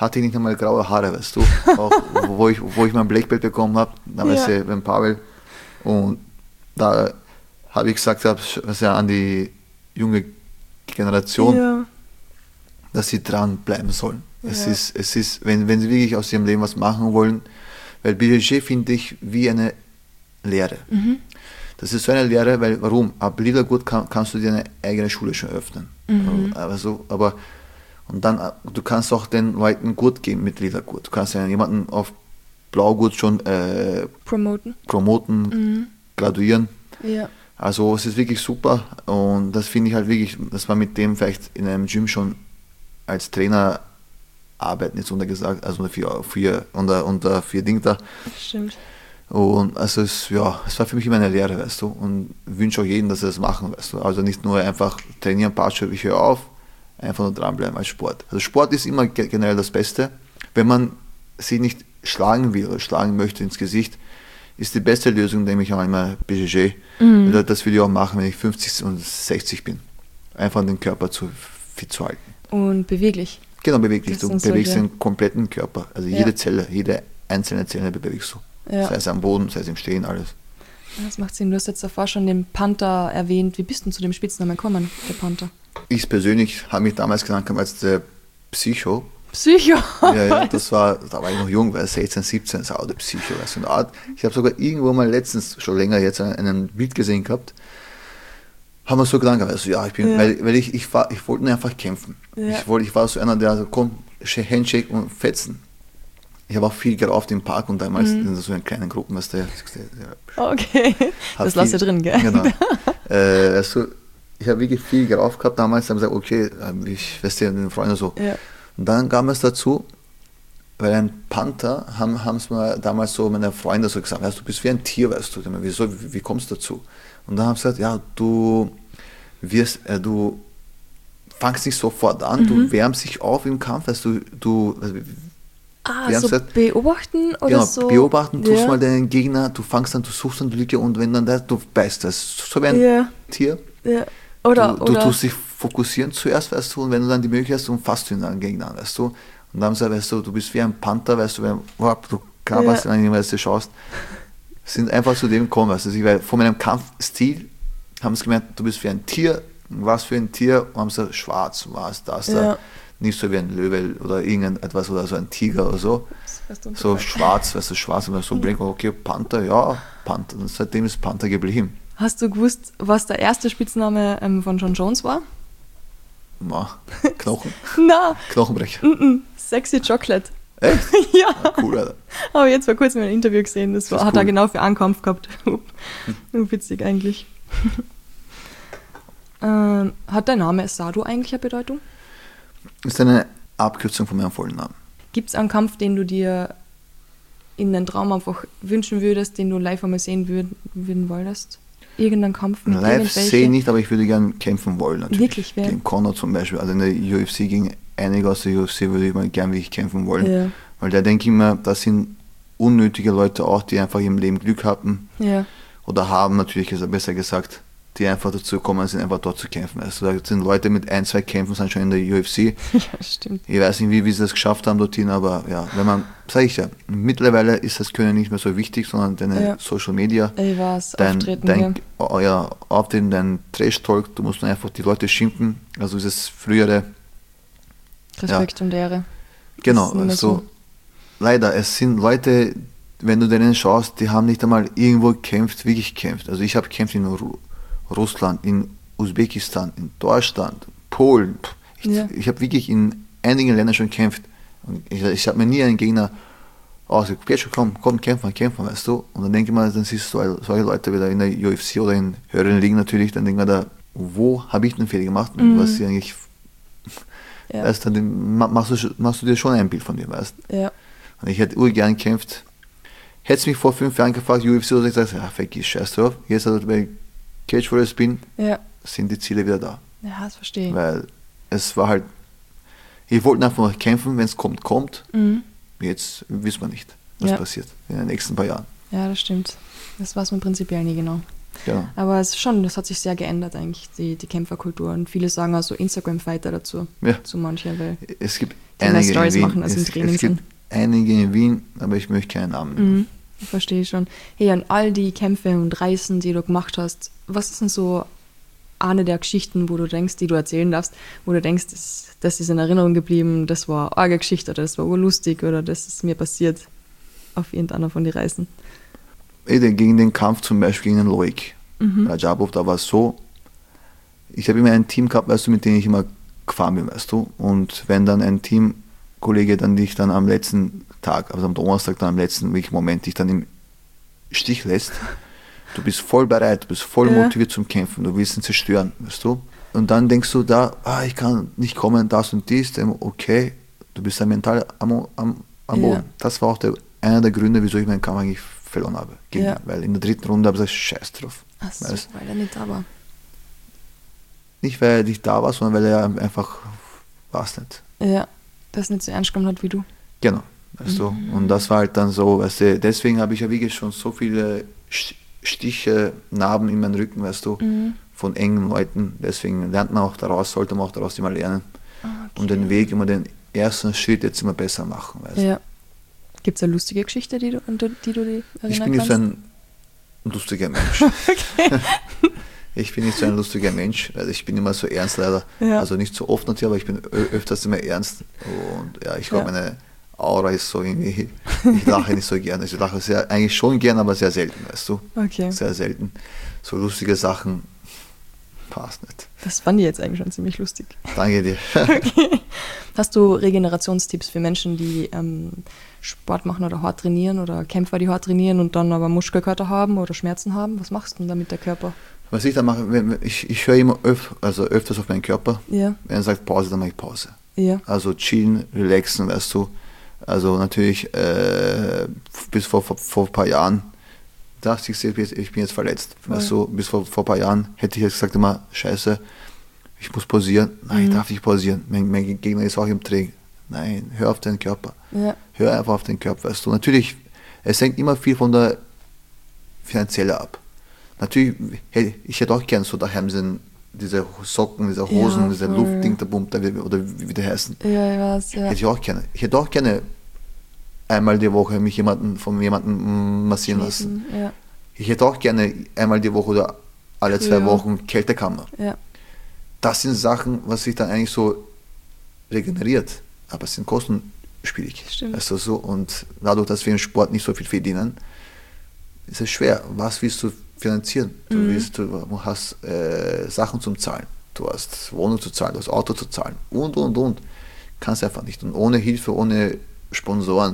hatte ich nicht einmal graue Haare, weißt du. Auch wo ich mein Black Belt bekommen habe, damals beim Pavel. Und da habe ich gesagt, was ja an die junge Generation, dass sie dranbleiben sollen. Ja. Es ist, wenn sie wirklich aus ihrem Leben was machen wollen, weil BJJ finde ich wie eine Lehre. Mhm. Das ist so eine Lehre, weil warum? Ab lila Gurt kannst du dir eine eigene Schule schon öffnen. Mhm. Und dann, du kannst auch den Leuten Gurt geben mit lila Gurt. Du kannst ja jemanden auf Blaugurt schon promoten, graduieren. Ja. Also es ist wirklich super und das finde ich halt wirklich, dass man mit dem vielleicht in einem Gym schon als Trainer arbeiten, jetzt untergesagt, also unter vier Dinge da. Stimmt. Und also es war für mich immer eine Lehre, weißt du, und wünsche auch jedem, dass sie das machen, weißt du. Also nicht nur einfach trainieren, Patsche, ich höre auf, einfach nur dranbleiben als Sport. Also Sport ist immer generell das Beste. Wenn man sich nicht schlagen will oder schlagen möchte ins Gesicht, ist die beste Lösung, nämlich auch einmal BJJ. Mhm. Das will ich auch machen, wenn ich 50 und 60 bin. Einfach den Körper fit zu halten. Und beweglich. Genau, beweglich. Du bewegst den kompletten Körper. Also jede Zelle, jede einzelne Zelle bewegst du. Ja. Sei es am Boden, sei es im Stehen, alles. Das macht Sinn. Du hast jetzt davor schon den Panther erwähnt. Wie bist du zu dem Spitznamen gekommen, der Panther? Ich persönlich habe mich damals genannt als der Psycho. Psycho? Ja, da war ich noch jung, weil 16, 17, so der Psycho. So eine Art. Ich habe sogar irgendwo mal letztens, schon länger jetzt, einen Bild gesehen gehabt, haben wir so gedacht, also weil ich wollte nur einfach kämpfen. Ja. Ich war so einer, der so, komm, Handshake und fetzen. Ich habe auch viel gerauft im Park und damals in so einer kleinen Gruppe, was der. Okay, das lasse ich drin, gell? Genau. Ich habe wirklich viel gerauft gehabt damals, haben gesagt, okay, ich weiß ja, den Freunden so. Ja. Und dann kam es dazu, weil ein Panther haben es mir damals so meine Freunde so gesagt, weißt, du bist wie ein Tier, weißt du, wieso, wie kommst du dazu? Und dann haben sie gesagt, ja, du fangst nicht sofort an, du wärmst dich auf im Kampf, weißt du so gesagt, beobachten oder genau, so? Beobachten, tust mal deinen Gegner, du fangst an, du suchst dann die Lücke und wenn dann du beißt das, so wie ein Tier. Ja. Oder du tust dich fokussieren zuerst, weißt du, und wenn du dann die Möglichkeit hast, dann fasst du ihn dann Gegner an, weißt du. Und dann haben sie gesagt, weißt du bist wie ein Panther, weißt du, du knabberst an ihn, weißt du, schaust. Sind einfach zu dem gekommen, weißt du, weil von meinem Kampfstil haben sie gemeint, du bist wie ein Tier, was für ein Tier, und haben sie schwarz, was das da, nicht so wie ein Löwe oder irgendetwas oder so ein Tiger oder so, so schwarz, weißt du, schwarz, und so bringt okay, Panther, Panther, und seitdem ist Panther geblieben. Hast du gewusst, was der erste Spitzname von Jon Jones war? Knochen? Na. Knochenbrecher. Sexy Chocolate. Echt? Ja. Cool, Alter. Aber jetzt vor kurzem ein Interview gesehen, das hat er genau für Ankampf gehabt. Witzig eigentlich. Hat dein Name Sado eigentlich eine Bedeutung? Das ist eine Abkürzung von meinem vollen Namen. Gibt es einen Kampf, den du dir in den Traum einfach wünschen würdest, den du live einmal sehen würden wolltest? Irgendeinen Kampf mit live sehen nicht, aber ich würde gerne kämpfen wollen natürlich. Wirklich, wer? Gegen Conor zum Beispiel. Also in der UFC, gegen einige aus der UFC würde ich mal gerne wirklich kämpfen wollen. Ja. Weil da denke ich mir, das sind unnötige Leute auch, die einfach im Leben Glück hatten. Ja. Oder haben natürlich, besser gesagt, die einfach dazu gekommen sind, einfach dort zu kämpfen. Also da sind Leute mit 1, 2 Kämpfen, sind schon in der UFC. Ja, stimmt. Ich weiß nicht, wie sie das geschafft haben dorthin, aber ja, wenn man, sage ich ja, mittlerweile ist das Können nicht mehr so wichtig, sondern deine Social Media, dein Auftreten, dein Trash-Talk, du musst einfach die Leute schimpfen, also dieses frühere Respekt und Ehre. Genau, also leider, es sind Leute, wenn du denen schaust, die haben nicht einmal irgendwo gekämpft, wirklich gekämpft. Also ich habe gekämpft in Russland, in Usbekistan, in Deutschland, Polen. Ich habe wirklich in einigen Ländern schon gekämpft. Und ich habe mir nie einen Gegner ausgeguckt, komm, kämpfen, weißt du. Und dann denke ich mal, dann siehst du solche Leute wieder in der UFC oder in höheren Ligen natürlich, dann denke ich mir, wo habe ich den Fehler gemacht? Und was sie eigentlich, weißt, dann machst du dir schon ein Bild von dir, weißt. Ja. Und ich hätte urgern gekämpft. Hättest mich vor 5 Jahren gefragt, UFC, oder ich gesagt, vergiss, scheiß drauf. Jetzt hat bei Cage Warriors bin, sind die Ziele wieder da. Ja, das verstehe ich. Weil es war halt, ich wollte einfach noch kämpfen, wenn es kommt. Mhm. Jetzt wissen wir nicht, was passiert in den nächsten paar Jahren. Ja, das stimmt. Das weiß man prinzipiell nie genau. Genau. Aber es ist schon, das hat sich sehr geändert eigentlich, die Kämpferkultur. Und viele sagen auch so Instagram-Fighter dazu, Ja. zu manchen, weil Es gibt die mehr einige Stories in Wien. machen, als im Training es gibt sind. einige in Wien, aber ich möchte keinen Namen nennen. Verstehe ich schon. Hey, an all die Kämpfe und Reisen, die du gemacht hast, was ist denn so eine der Geschichten, wo du denkst, die du erzählen darfst, wo du denkst, das ist in Erinnerung geblieben, das war eine arge Geschichte oder das war urlustig oder das ist mir passiert auf irgendeiner von den Reisen? Gegen den Kampf zum Beispiel gegen den Loic Rajabov, da war es so, ich habe immer ein Team gehabt, weißt du, mit dem ich immer gefahren bin, weißt du, und wenn dann ein Teamkollege dann dich dann am letzten Tag, also am Donnerstag dann am letzten Moment dich dann im Stich lässt, du bist voll bereit, du bist voll motiviert zum Kämpfen, du willst ihn zerstören, weißt du, und dann denkst du da, ich kann nicht kommen, das und dies, okay, du bist dann mental am Boden. Das war auch einer der Gründe, wieso ich meinen Kampf eigentlich verloren habe. Weil in der dritten Runde habe ich gesagt, scheiß drauf. Ach so, weil er nicht da war. Nicht, weil er nicht da war, sondern weil er einfach war es nicht. Ja, das nicht so ernst genommen hat wie du. Genau, weißt du. Und das war halt dann so, weißt du, deswegen habe ich ja wirklich schon so viele Stiche, Narben in meinem Rücken, weißt du, von engen Leuten. Deswegen lernt man auch daraus, sollte man auch daraus immer lernen. Okay. Und den Weg, immer den ersten Schritt jetzt immer besser machen, weißt du. Ja. Gibt es eine lustige Geschichte, die du erinnern Ich bin nicht so ein lustiger Mensch. Okay. Ich bin nicht so ein lustiger Mensch, also ich bin immer so ernst leider. Ja. Also nicht so oft natürlich, aber ich bin öfters immer ernst. Und ja, ich glaube, meine Aura ist so irgendwie, ich lache nicht so gerne. Ich lache eigentlich schon gern, aber sehr selten, weißt du. Okay. Sehr selten. So lustige Sachen passt nicht. Das fand ich jetzt eigentlich schon ziemlich lustig. Danke dir. Okay. Hast du Regenerationstipps für Menschen, die Sport machen oder hart trainieren oder Kämpfer, die hart trainieren und dann aber Muskelkater haben oder Schmerzen haben? Was machst du denn da mit der Körper? Was ich da mache, ich höre immer öfters auf meinen Körper. Ja. Wenn er sagt Pause, dann mache ich Pause. Ja. Also chillen, relaxen, weißt du. Also natürlich bis vor ein paar Jahren dachte ich bin jetzt verletzt. Ja. Weißt du, bis vor ein paar Jahren hätte ich jetzt gesagt immer, scheiße, ich muss pausieren. Nein, ich darf nicht pausieren. Mein Gegner ist auch im Training. Nein, hör auf deinen Körper. Ja. Hör einfach auf den Körper, weißt du. Natürlich, es hängt immer viel von der Finanzielle ab. Natürlich, ich hätte auch gern so daheim diese Socken, diese Hosen, diese Luftding, oder wie die heißen. Ja, ich weiß, ja. Hätte ich auch gerne. Ich hätte auch gerne einmal die Woche mich von jemandem massieren lassen. Ja. Ich hätte auch gerne einmal die Woche oder alle 2 Wochen Kältekammer. Ja. Das sind Sachen, was sich dann eigentlich so regeneriert, aber es sind kostenspielig. Stimmt. Also so, und dadurch, dass wir im Sport nicht so viel verdienen, ist es schwer. Was willst du finanzieren? Du hast Sachen zum Zahlen, du hast Wohnung zu zahlen, du hast Auto zu zahlen und. Kannst einfach nicht. Und ohne Hilfe, ohne Sponsoren.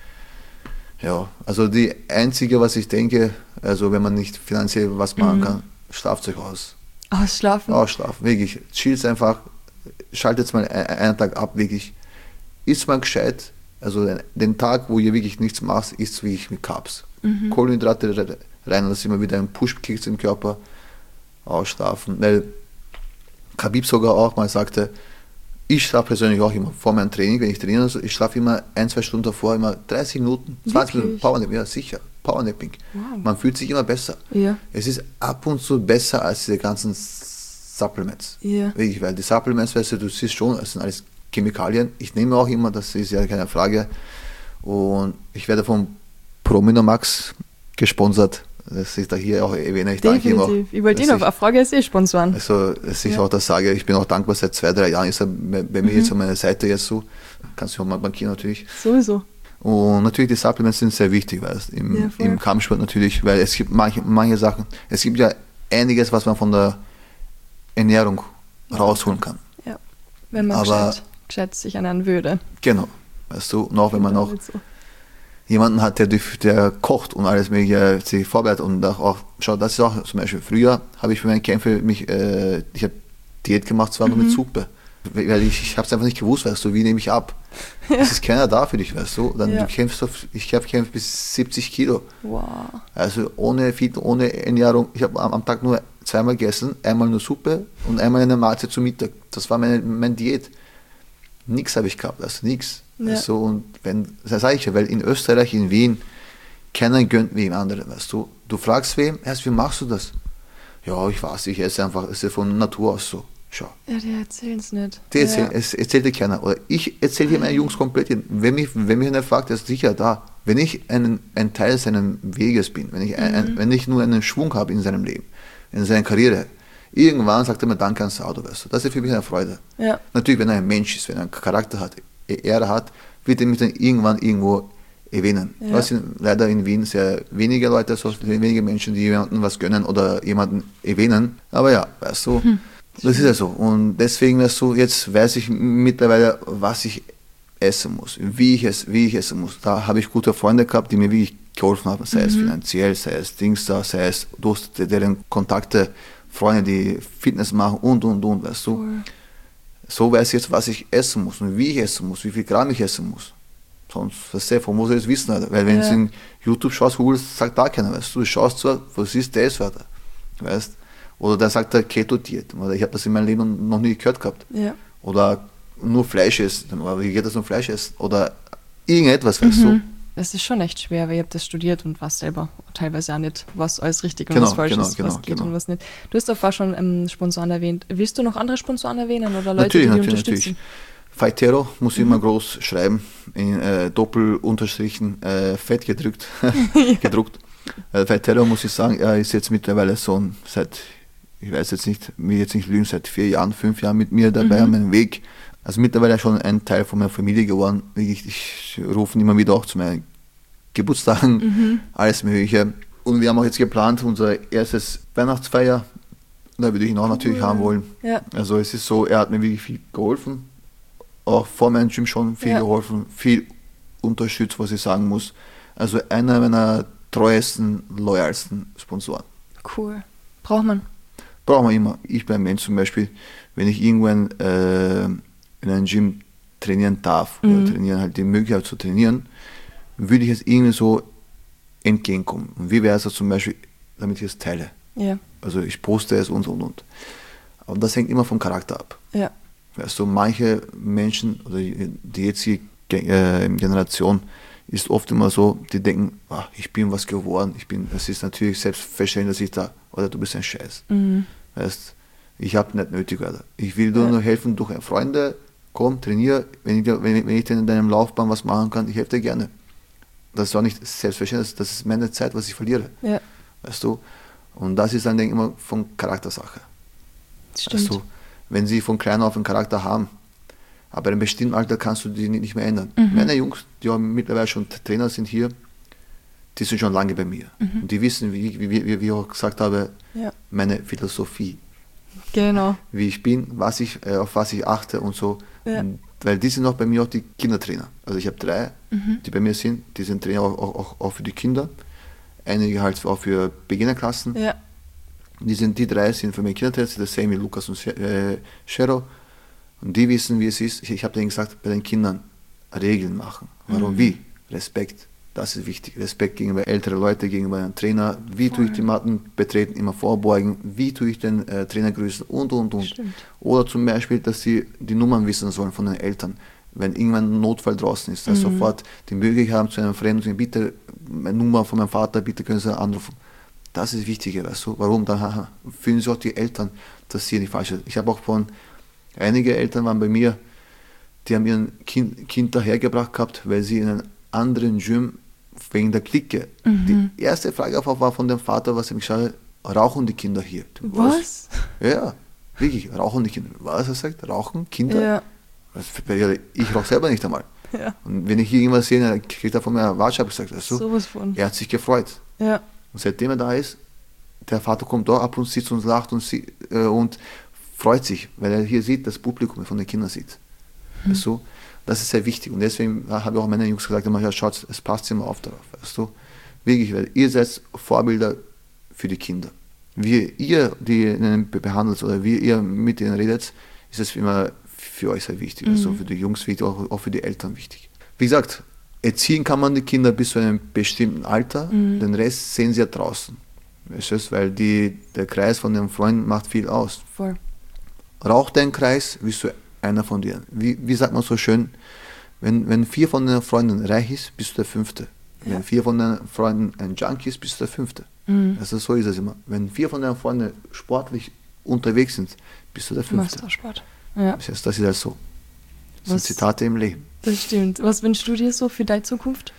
Ja, also die einzige, was ich denke, also wenn man nicht finanziell was machen kann, schlaft euch aus. Ausschlafen? Ausschlafen, wirklich. Chillt einfach, schaltet mal einen Tag ab, wirklich. Isst mal gescheit, also den Tag, wo ihr wirklich nichts macht, isst wirklich mit Carbs. Kohlenhydrate rein, dass immer wieder einen Push kriegst im Körper. Ausschlafen. Weil Khabib sogar auch mal sagte, ich schlafe persönlich auch immer vor meinem Training, wenn ich trainiere, also ich schlafe immer 1-2 Stunden davor, immer 30 Minuten, 20 Minuten Powernapping, ja sicher, Powernapping. Wow. Man fühlt sich immer besser. Ja. Es ist ab und zu besser als diese ganzen Supplements. Ja. Wirklich, weil die Supplements, weißt du siehst schon, es sind alles Chemikalien. Ich nehme auch immer, das ist ja keine Frage. Und ich werde vom Prominomax gesponsert. Das ist da hier auch erwähne. Ich danke ihm auch. Ich wollte ihn auf eine Frage jetzt sponsoren. Also, dass ich auch das sage, ich bin auch dankbar, seit 2-3 Jahren ist er bei mir jetzt an meiner Seite jetzt so. Kannst du auch mal bankieren natürlich. Sowieso. Und natürlich die Supplements sind sehr wichtig, weil im Kampfsport natürlich, weil es gibt manche Sachen, es gibt ja einiges, was man von der Ernährung rausholen kann. Ja, wenn man gescheit sich ernähren würde. Genau, weißt du, und auch wenn man auch jemanden hat, der kocht und alles mögliche sich vorbereitet und auch, schau, das ist auch zum Beispiel, früher habe ich für meine Kämpfe ich habe Diät gemacht, zwar nur mit Suppe, weil ich habe es einfach nicht gewusst, weißt du, wie nehme ich ab? Es ist keiner da für dich, weißt du, dann du kämpfst ich habe gekämpft bis 70 Kilo. Wow. Also ohne Ernährung, ich habe am Tag nur 2-mal gegessen, einmal nur Suppe und einmal eine Mahlzeit zum Mittag, das war meine Diät. Nichts habe ich gehabt, also nichts. Ja. Also, und das sage ich ja, weil in Österreich, in Wien, keiner gönnt wie dem anderen, weißt du. Du fragst wem, erst wie machst du das? Ja, ich weiß, ich esse einfach, es ist von Natur aus so. Schau. Ja, die erzählen es nicht. Die erzählen, es erzählt dir keiner. Oder ich erzähle hier meine Jungs komplett. Wenn mich einer fragt, ist sicher da. Wenn ich ein Teil seines Weges bin, wenn ich nur einen Schwung habe in seinem Leben, in seiner Karriere, irgendwann sagt er mir Danke ans Auto, weißt du. Das ist für mich eine Freude. Ja. Natürlich, wenn er ein Mensch ist, wenn er einen Charakter hat, Ehre hat, wird er mich dann irgendwann irgendwo erwähnen. Ja. Das sind leider in Wien sehr wenige Leute, so wenige Menschen, die jemandem was gönnen oder jemanden erwähnen. Aber ja, weißt du, das ist ja so. Und deswegen, weißt du, jetzt weiß ich mittlerweile, was ich essen muss, wie ich essen muss. Da habe ich gute Freunde gehabt, die mir wirklich geholfen haben, sei es finanziell, sei es Dings da, sei es durch deren Kontakte, Freunde, die Fitness machen und, weißt du. Cool. So weiß ich jetzt, was ich essen muss und wie ich essen muss, wie viel Gramm ich essen muss. Sonst, weißt du, von wo soll ich es wissen, Alter? Weil wenn du in YouTube schaust, Google, sagt da keiner, weißt du, schaust zwar, was ist das, Alter? Weißt? Oder der sagt Keto-Diät, oder ich habe das in meinem Leben noch nie gehört gehabt. Ja. Oder nur Fleisch essen, oder wie geht das um Fleisch essen? Oder irgendetwas, weißt du? Das ist schon echt schwer, weil ich habe das studiert und weiß selber teilweise auch nicht, was alles richtig und Genau, was falsch genau, ist, genau, was geht genau. und was nicht. Du hast davor schon Sponsoren erwähnt. Willst du noch andere Sponsoren erwähnen oder Leute, Natürlich, die natürlich. unterstützen? Fightero muss ich immer groß schreiben, in Doppelunterstrichen, fett gedruckt. Fightero, muss ich sagen, er ist jetzt mittlerweile so seit, ich weiß jetzt nicht, mir jetzt nicht lügen, seit 4 Jahren, 5 Jahren mit mir dabei an meinem Weg. Also mittlerweile schon ein Teil von meiner Familie geworden. Ich rufe ihn immer wieder auch zu meinen Geburtstagen, alles Mögliche. Und wir haben auch jetzt geplant, unser erstes Weihnachtsfeier, da würde ich ihn auch natürlich haben wollen. Ja. Also es ist so, er hat mir wirklich viel geholfen, auch vor meinem Gym schon viel geholfen, viel unterstützt, was ich sagen muss. Also einer meiner treuesten, loyalsten Sponsoren. Cool. Braucht man. Brauchen wir immer. Ich bin ein Mensch zum Beispiel, wenn ich irgendwann in einem Gym trainieren darf, oder trainieren halt die Möglichkeit zu trainieren, würde ich es irgendwie so entgegenkommen. Und wie wäre es zum Beispiel, damit ich es teile? Ja. Also ich poste es und. Aber das hängt immer vom Charakter ab. Ja. Weißt du, manche Menschen oder die jetzige Generation ist oft immer so, die denken, ich bin was geworden, es ist natürlich selbstverständlich, dass ich da, oder du bist ein Scheiß. Weißt, ich habe nicht nötig, Alter. Ich will dir nur helfen durch Freunde, komm, trainiere, wenn ich in deinem Laufbahn was machen kann, ich helfe dir gerne. Das ist auch nicht selbstverständlich, das ist meine Zeit, was ich verliere. Ja. Weißt du? Und das ist dann, denke ich, immer von Charaktersache. Stimmt. Weißt du? Wenn sie von klein auf einen Charakter haben, aber in einem bestimmten Alter kannst du die nicht mehr ändern. Meine Jungs, die auch mittlerweile schon Trainer sind hier, die sind schon lange bei mir. Und die wissen, wie ich auch gesagt habe, meine Philosophie. Genau. Wie ich bin, auf was ich achte und so. Ja. Weil die sind auch bei mir auch die Kindertrainer. Also ich habe 3, die bei mir sind, die sind Trainer auch für die Kinder. Einige halt auch für Beginnerklassen. Ja. Die 3 sind für mich Kindertrainer, das Sammy, Lukas und Shero. Und die wissen, wie es ist. Ich habe denen gesagt, bei den Kindern Regeln machen. Warum? Wie? Respekt. Das ist wichtig. Respekt gegenüber älteren Leuten, gegenüber einem Trainer. Wie tue ich die Matten betreten, immer vorbeugen? Wie tue ich den Trainer grüßen? Und. Stimmt. Oder zum Beispiel, dass sie die Nummern wissen sollen von den Eltern. Wenn irgendwann ein Notfall draußen ist, dass sofort die Möglichkeit haben, zu einem Fremden zu sagen, bitte, meine Nummer von meinem Vater, bitte können Sie anrufen. Das ist wichtiger, weißt du? Warum? Dann fühlen sich auch die Eltern, dass sie nicht falsch sind. Ich habe auch einige Eltern waren bei mir, die haben ihren Kind dahergebracht gehabt, weil sie in einem anderen Gym wegen der Clique. Die erste Frage war von dem Vater, was er mich geschaut hat, rauchen die Kinder hier? Was? Ja, wirklich, rauchen die Kinder. Was er sagt? Rauchen Kinder? Ja. Ich rauche selber nicht einmal. Ja. Und wenn ich hier irgendwas sehe, dann kriegt er von mir eine Watsch, habe ich gesagt. Weißt du? Sowas von. Er hat sich gefreut. Ja. Und seitdem er da ist, der Vater kommt da ab und sitzt und lacht und freut sich, weil er hier sieht, das Publikum von den Kindern sieht. Weißt du? Das ist sehr wichtig. Und deswegen habe ich auch meinen Jungs gesagt, ja, schaut, es passt immer auf darauf. Weißt du? Wirklich, weil ihr seid Vorbilder für die Kinder. Wie ihr die behandelt oder wie ihr mit ihnen redet, ist es immer für euch sehr wichtig. Also für die Jungs wichtig, auch für die Eltern wichtig. Wie gesagt, erziehen kann man die Kinder bis zu einem bestimmten Alter, den Rest sehen sie ja draußen. Weißt du, weil der Kreis von den Freunden macht viel aus. Voll. Raucht dein Kreis, bist du einer von denen. Wie sagt man so schön, wenn 4 von den Freunden reich ist, bist du der 5. Ja. Wenn 4 von den Freunden ein Junkie ist, bist du der 5. Also so ist es immer. Wenn 4 von deinen Freunden sportlich unterwegs sind, bist du der 5. Machst auch Sport. Ja, Das ist halt so. Das Was- sind Zitate im Leben. das stimmt. Was wünschst du dir so für deine Zukunft?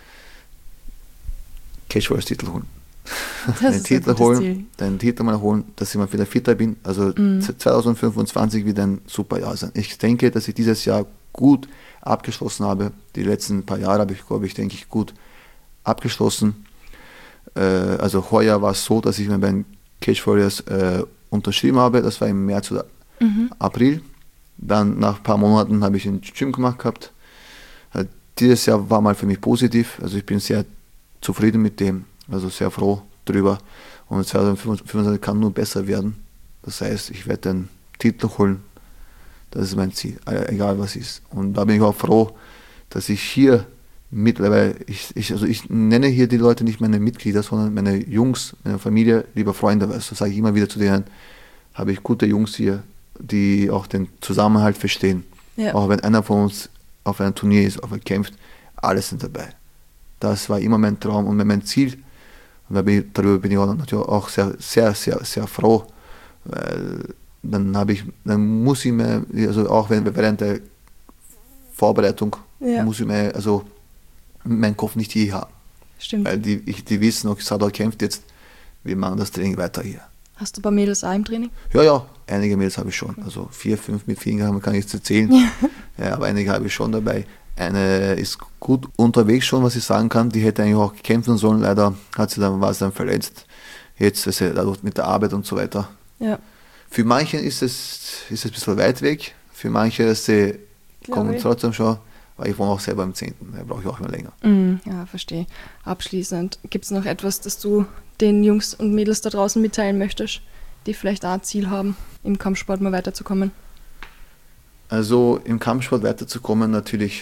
Cage Warriors Titel holen. Das Den ist ein Titel gutes holen, Ziel. den Titel mal holen, dass ich mal wieder fitter bin. Also 2025 wird ein super Jahr sein. Ich denke, dass ich dieses Jahr gut abgeschlossen habe. Die letzten paar Jahre habe ich, glaube ich, denke ich, gut abgeschlossen. Also heuer war es so, dass ich mir bei den Cage Warriors unterschrieben habe. Das war im März oder April. Dann nach ein paar Monaten habe ich ein Gym gemacht gehabt. Dieses Jahr war mal für mich positiv. Also ich bin sehr zufrieden mit dem, also sehr froh drüber. Und 2025 kann nur besser werden. Das heißt, ich werde den Titel holen. Das ist mein Ziel, egal was ist. Und da bin ich auch froh, dass ich hier mittlerweile, ich nenne hier die Leute nicht meine Mitglieder, sondern meine Jungs, meine Familie, liebe Freunde, weißt du, sage ich immer wieder zu denen, habe ich gute Jungs hier, die auch den Zusammenhalt verstehen. Ja. Auch wenn einer von uns auf einem Turnier ist, auf einem kämpft, alle sind dabei. Das war immer mein Traum und mein Ziel. Und darüber bin ich auch natürlich auch sehr, sehr, sehr, sehr froh, weil dann muss ich mir, also auch während der Vorbereitung, muss ich mir, also meinen Kopf nicht hier haben. Stimmt. Weil die wissen, okay, Sador kämpft jetzt, wir machen das Training weiter hier. Hast du ein paar Mädels auch im Training? Ja, einige Mädels habe ich schon. Also 4, 5 mit Fingern kann ich jetzt erzählen. Ja, aber einige habe ich schon dabei. Eine ist gut unterwegs schon, was ich sagen kann. Die hätte eigentlich auch kämpfen sollen. Leider war sie dann verletzt. Jetzt ist sie dadurch mit der Arbeit und so weiter. Ja. Für manche ist es ein bisschen weit weg. Für manche kommen trotzdem schon. Weil ich wohne auch selber im 10. Da brauche ich auch immer länger. Ja, verstehe. Abschließend, gibt es noch etwas, das du den Jungs und Mädels da draußen mitteilen möchtest, die vielleicht auch ein Ziel haben, im Kampfsport mal weiterzukommen? Also im Kampfsport weiterzukommen, natürlich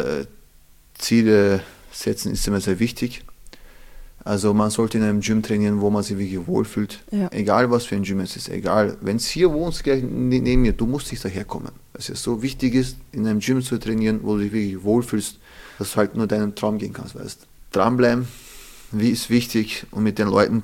Ziele setzen ist immer sehr wichtig. Also man sollte in einem Gym trainieren, wo man sich wirklich wohlfühlt. Ja. Egal was für ein Gym es ist, egal. Wenn es hier wohnst, gleich neben mir, du musst nicht daherkommen. Weil es so wichtig ist, in einem Gym zu trainieren, wo du dich wirklich wohlfühlst, dass du halt nur deinen Traum gehen kannst. Weißt. Dranbleiben, wie ist wichtig und mit den Leuten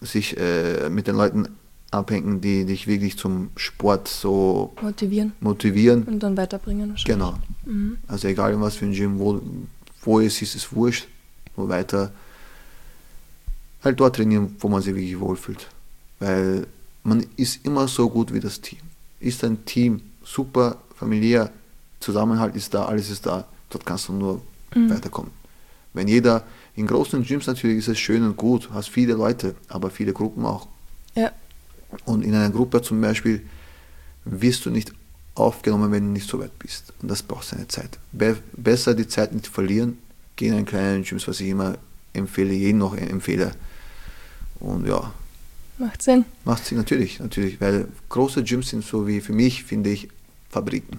abhängen, die dich wirklich zum Sport so motivieren. Und dann weiterbringen. Genau. Also egal in was für ein Gym, wo es ist, ist wurscht. Wo weiter halt dort trainieren, wo man sich wirklich wohlfühlt. Weil man ist immer so gut wie das Team. Ist ein Team super, familiär, Zusammenhalt ist da, alles ist da, dort kannst du nur weiterkommen. Wenn jeder, in großen Gyms natürlich ist es schön und gut, hast viele Leute, aber viele Gruppen auch. Ja. Und in einer Gruppe zum Beispiel wirst du nicht aufgenommen, wenn du nicht so weit bist. Und das braucht seine Zeit. Besser die Zeit nicht verlieren, gehen in einen kleinen Gyms, was ich immer empfehle, jeden noch empfehle. Und ja. Macht Sinn. Macht Sinn, natürlich, weil große Gyms sind so wie, für mich, finde ich, Fabriken.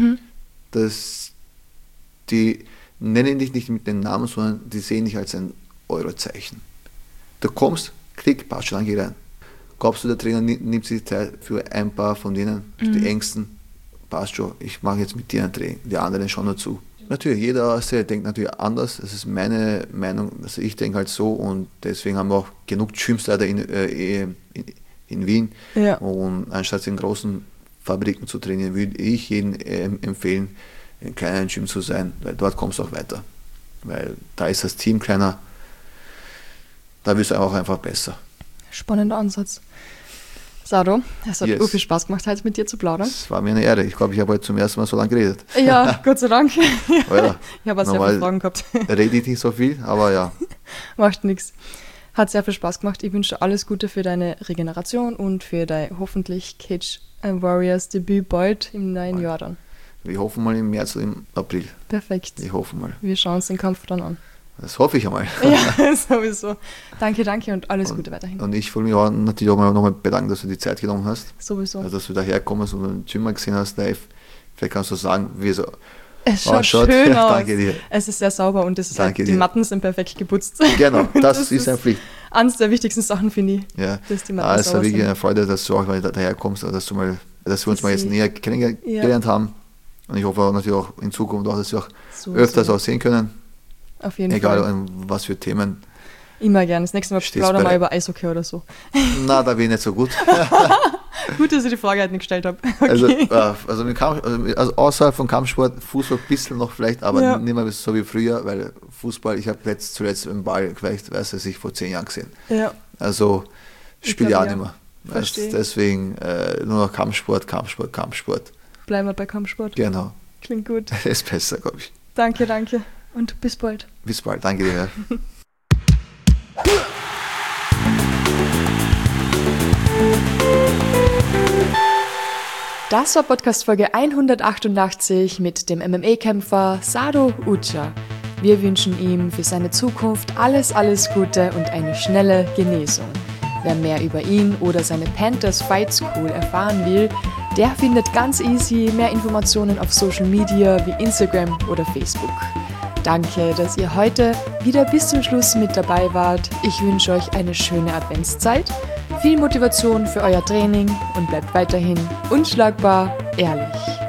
Die nennen dich nicht mit den Namen, sondern die sehen dich als ein Eurozeichen. Du kommst, klick, passt schon, geh rein. Glaubst du, der Trainer nimmt sich Zeit für ein paar von denen, die Ängsten, passt schon, ich mache jetzt mit dir ein Training, die anderen schauen nur zu. Natürlich, jeder denkt natürlich anders, das ist meine Meinung, also ich denke halt so und deswegen haben wir auch genug Gyms leider in Wien. Ja. Und anstatt in großen Fabriken zu trainieren, würde ich jedem empfehlen, in kleinen Gym zu sein, weil dort kommst du auch weiter. Weil da ist das Team kleiner, da wirst du auch einfach besser. Spannender Ansatz. Sado, es hat viel Spaß gemacht, heute mit dir zu plaudern. Es war mir eine Ehre. Ich glaube, ich habe heute zum ersten Mal so lange geredet. Ja, Gott sei Dank. Oh ja, ich habe auch sehr viele Fragen gehabt. Rede ich nicht so viel, aber ja. Macht nichts. Hat sehr viel Spaß gemacht. Ich wünsche dir alles Gute für deine Regeneration und für dein hoffentlich Cage Warriors Debüt bald im neuen Jahr dann. Wir hoffen mal im März oder im April. Perfekt. Ich hoffe mal. Wir schauen uns den Kampf dann an. Das hoffe ich einmal. Ja, sowieso. Danke und alles Gute weiterhin. Und ich will mich auch natürlich auch nochmal bedanken, dass du die Zeit genommen hast. Sowieso. Also, dass du daherkommst und den Gym mal gesehen hast live. Vielleicht kannst du sagen, wie es schaut schön aus. Danke dir. Es ist sehr sauber und die Matten sind perfekt geputzt. Genau, das ist eine Pflicht. Eines der wichtigsten Sachen, finde ich. Ja, dass die Matten es war wirklich eine Freude, dass du auch daherkommst, dass wir uns mal jetzt näher kennengelernt haben. Und ich hoffe auch natürlich auch in Zukunft auch, dass wir auch öfters auch sehen können. Auf jeden Egal Fall. was für Themen. Immer gerne. Das nächste Mal Stehst plaudern wir bereit? über Eishockey oder so. Na, da bin ich nicht so gut. Gut, dass ich die Frage halt nicht gestellt habe. Also, Okay. also außerhalb von Kampfsport, Fußball ein bisschen noch vielleicht, aber Ja. nicht mehr so wie früher, weil Fußball, ich habe zuletzt im Ball vielleicht, weiß ich, vor 10 Jahren gesehen. Ja, Also spiele ich auch glaub, nicht ja. mehr. Verstehe. Deswegen nur noch Kampfsport. bleiben wir bei Kampfsport. Genau. Klingt gut. Das ist besser, glaube ich. Danke. Und bis bald. Bis bald. Danke dir. Das war Podcast-Folge 188 mit dem MMA-Kämpfer Sado Ucha. Wir wünschen ihm für seine Zukunft alles Gute und eine schnelle Genesung. Wer mehr über ihn oder seine Panthers Fight School erfahren will, der findet ganz easy mehr Informationen auf Social Media wie Instagram oder Facebook. Danke, dass ihr heute wieder bis zum Schluss mit dabei wart. Ich wünsche euch eine schöne Adventszeit, viel Motivation für euer Training und bleibt weiterhin unschlagbar ehrlich.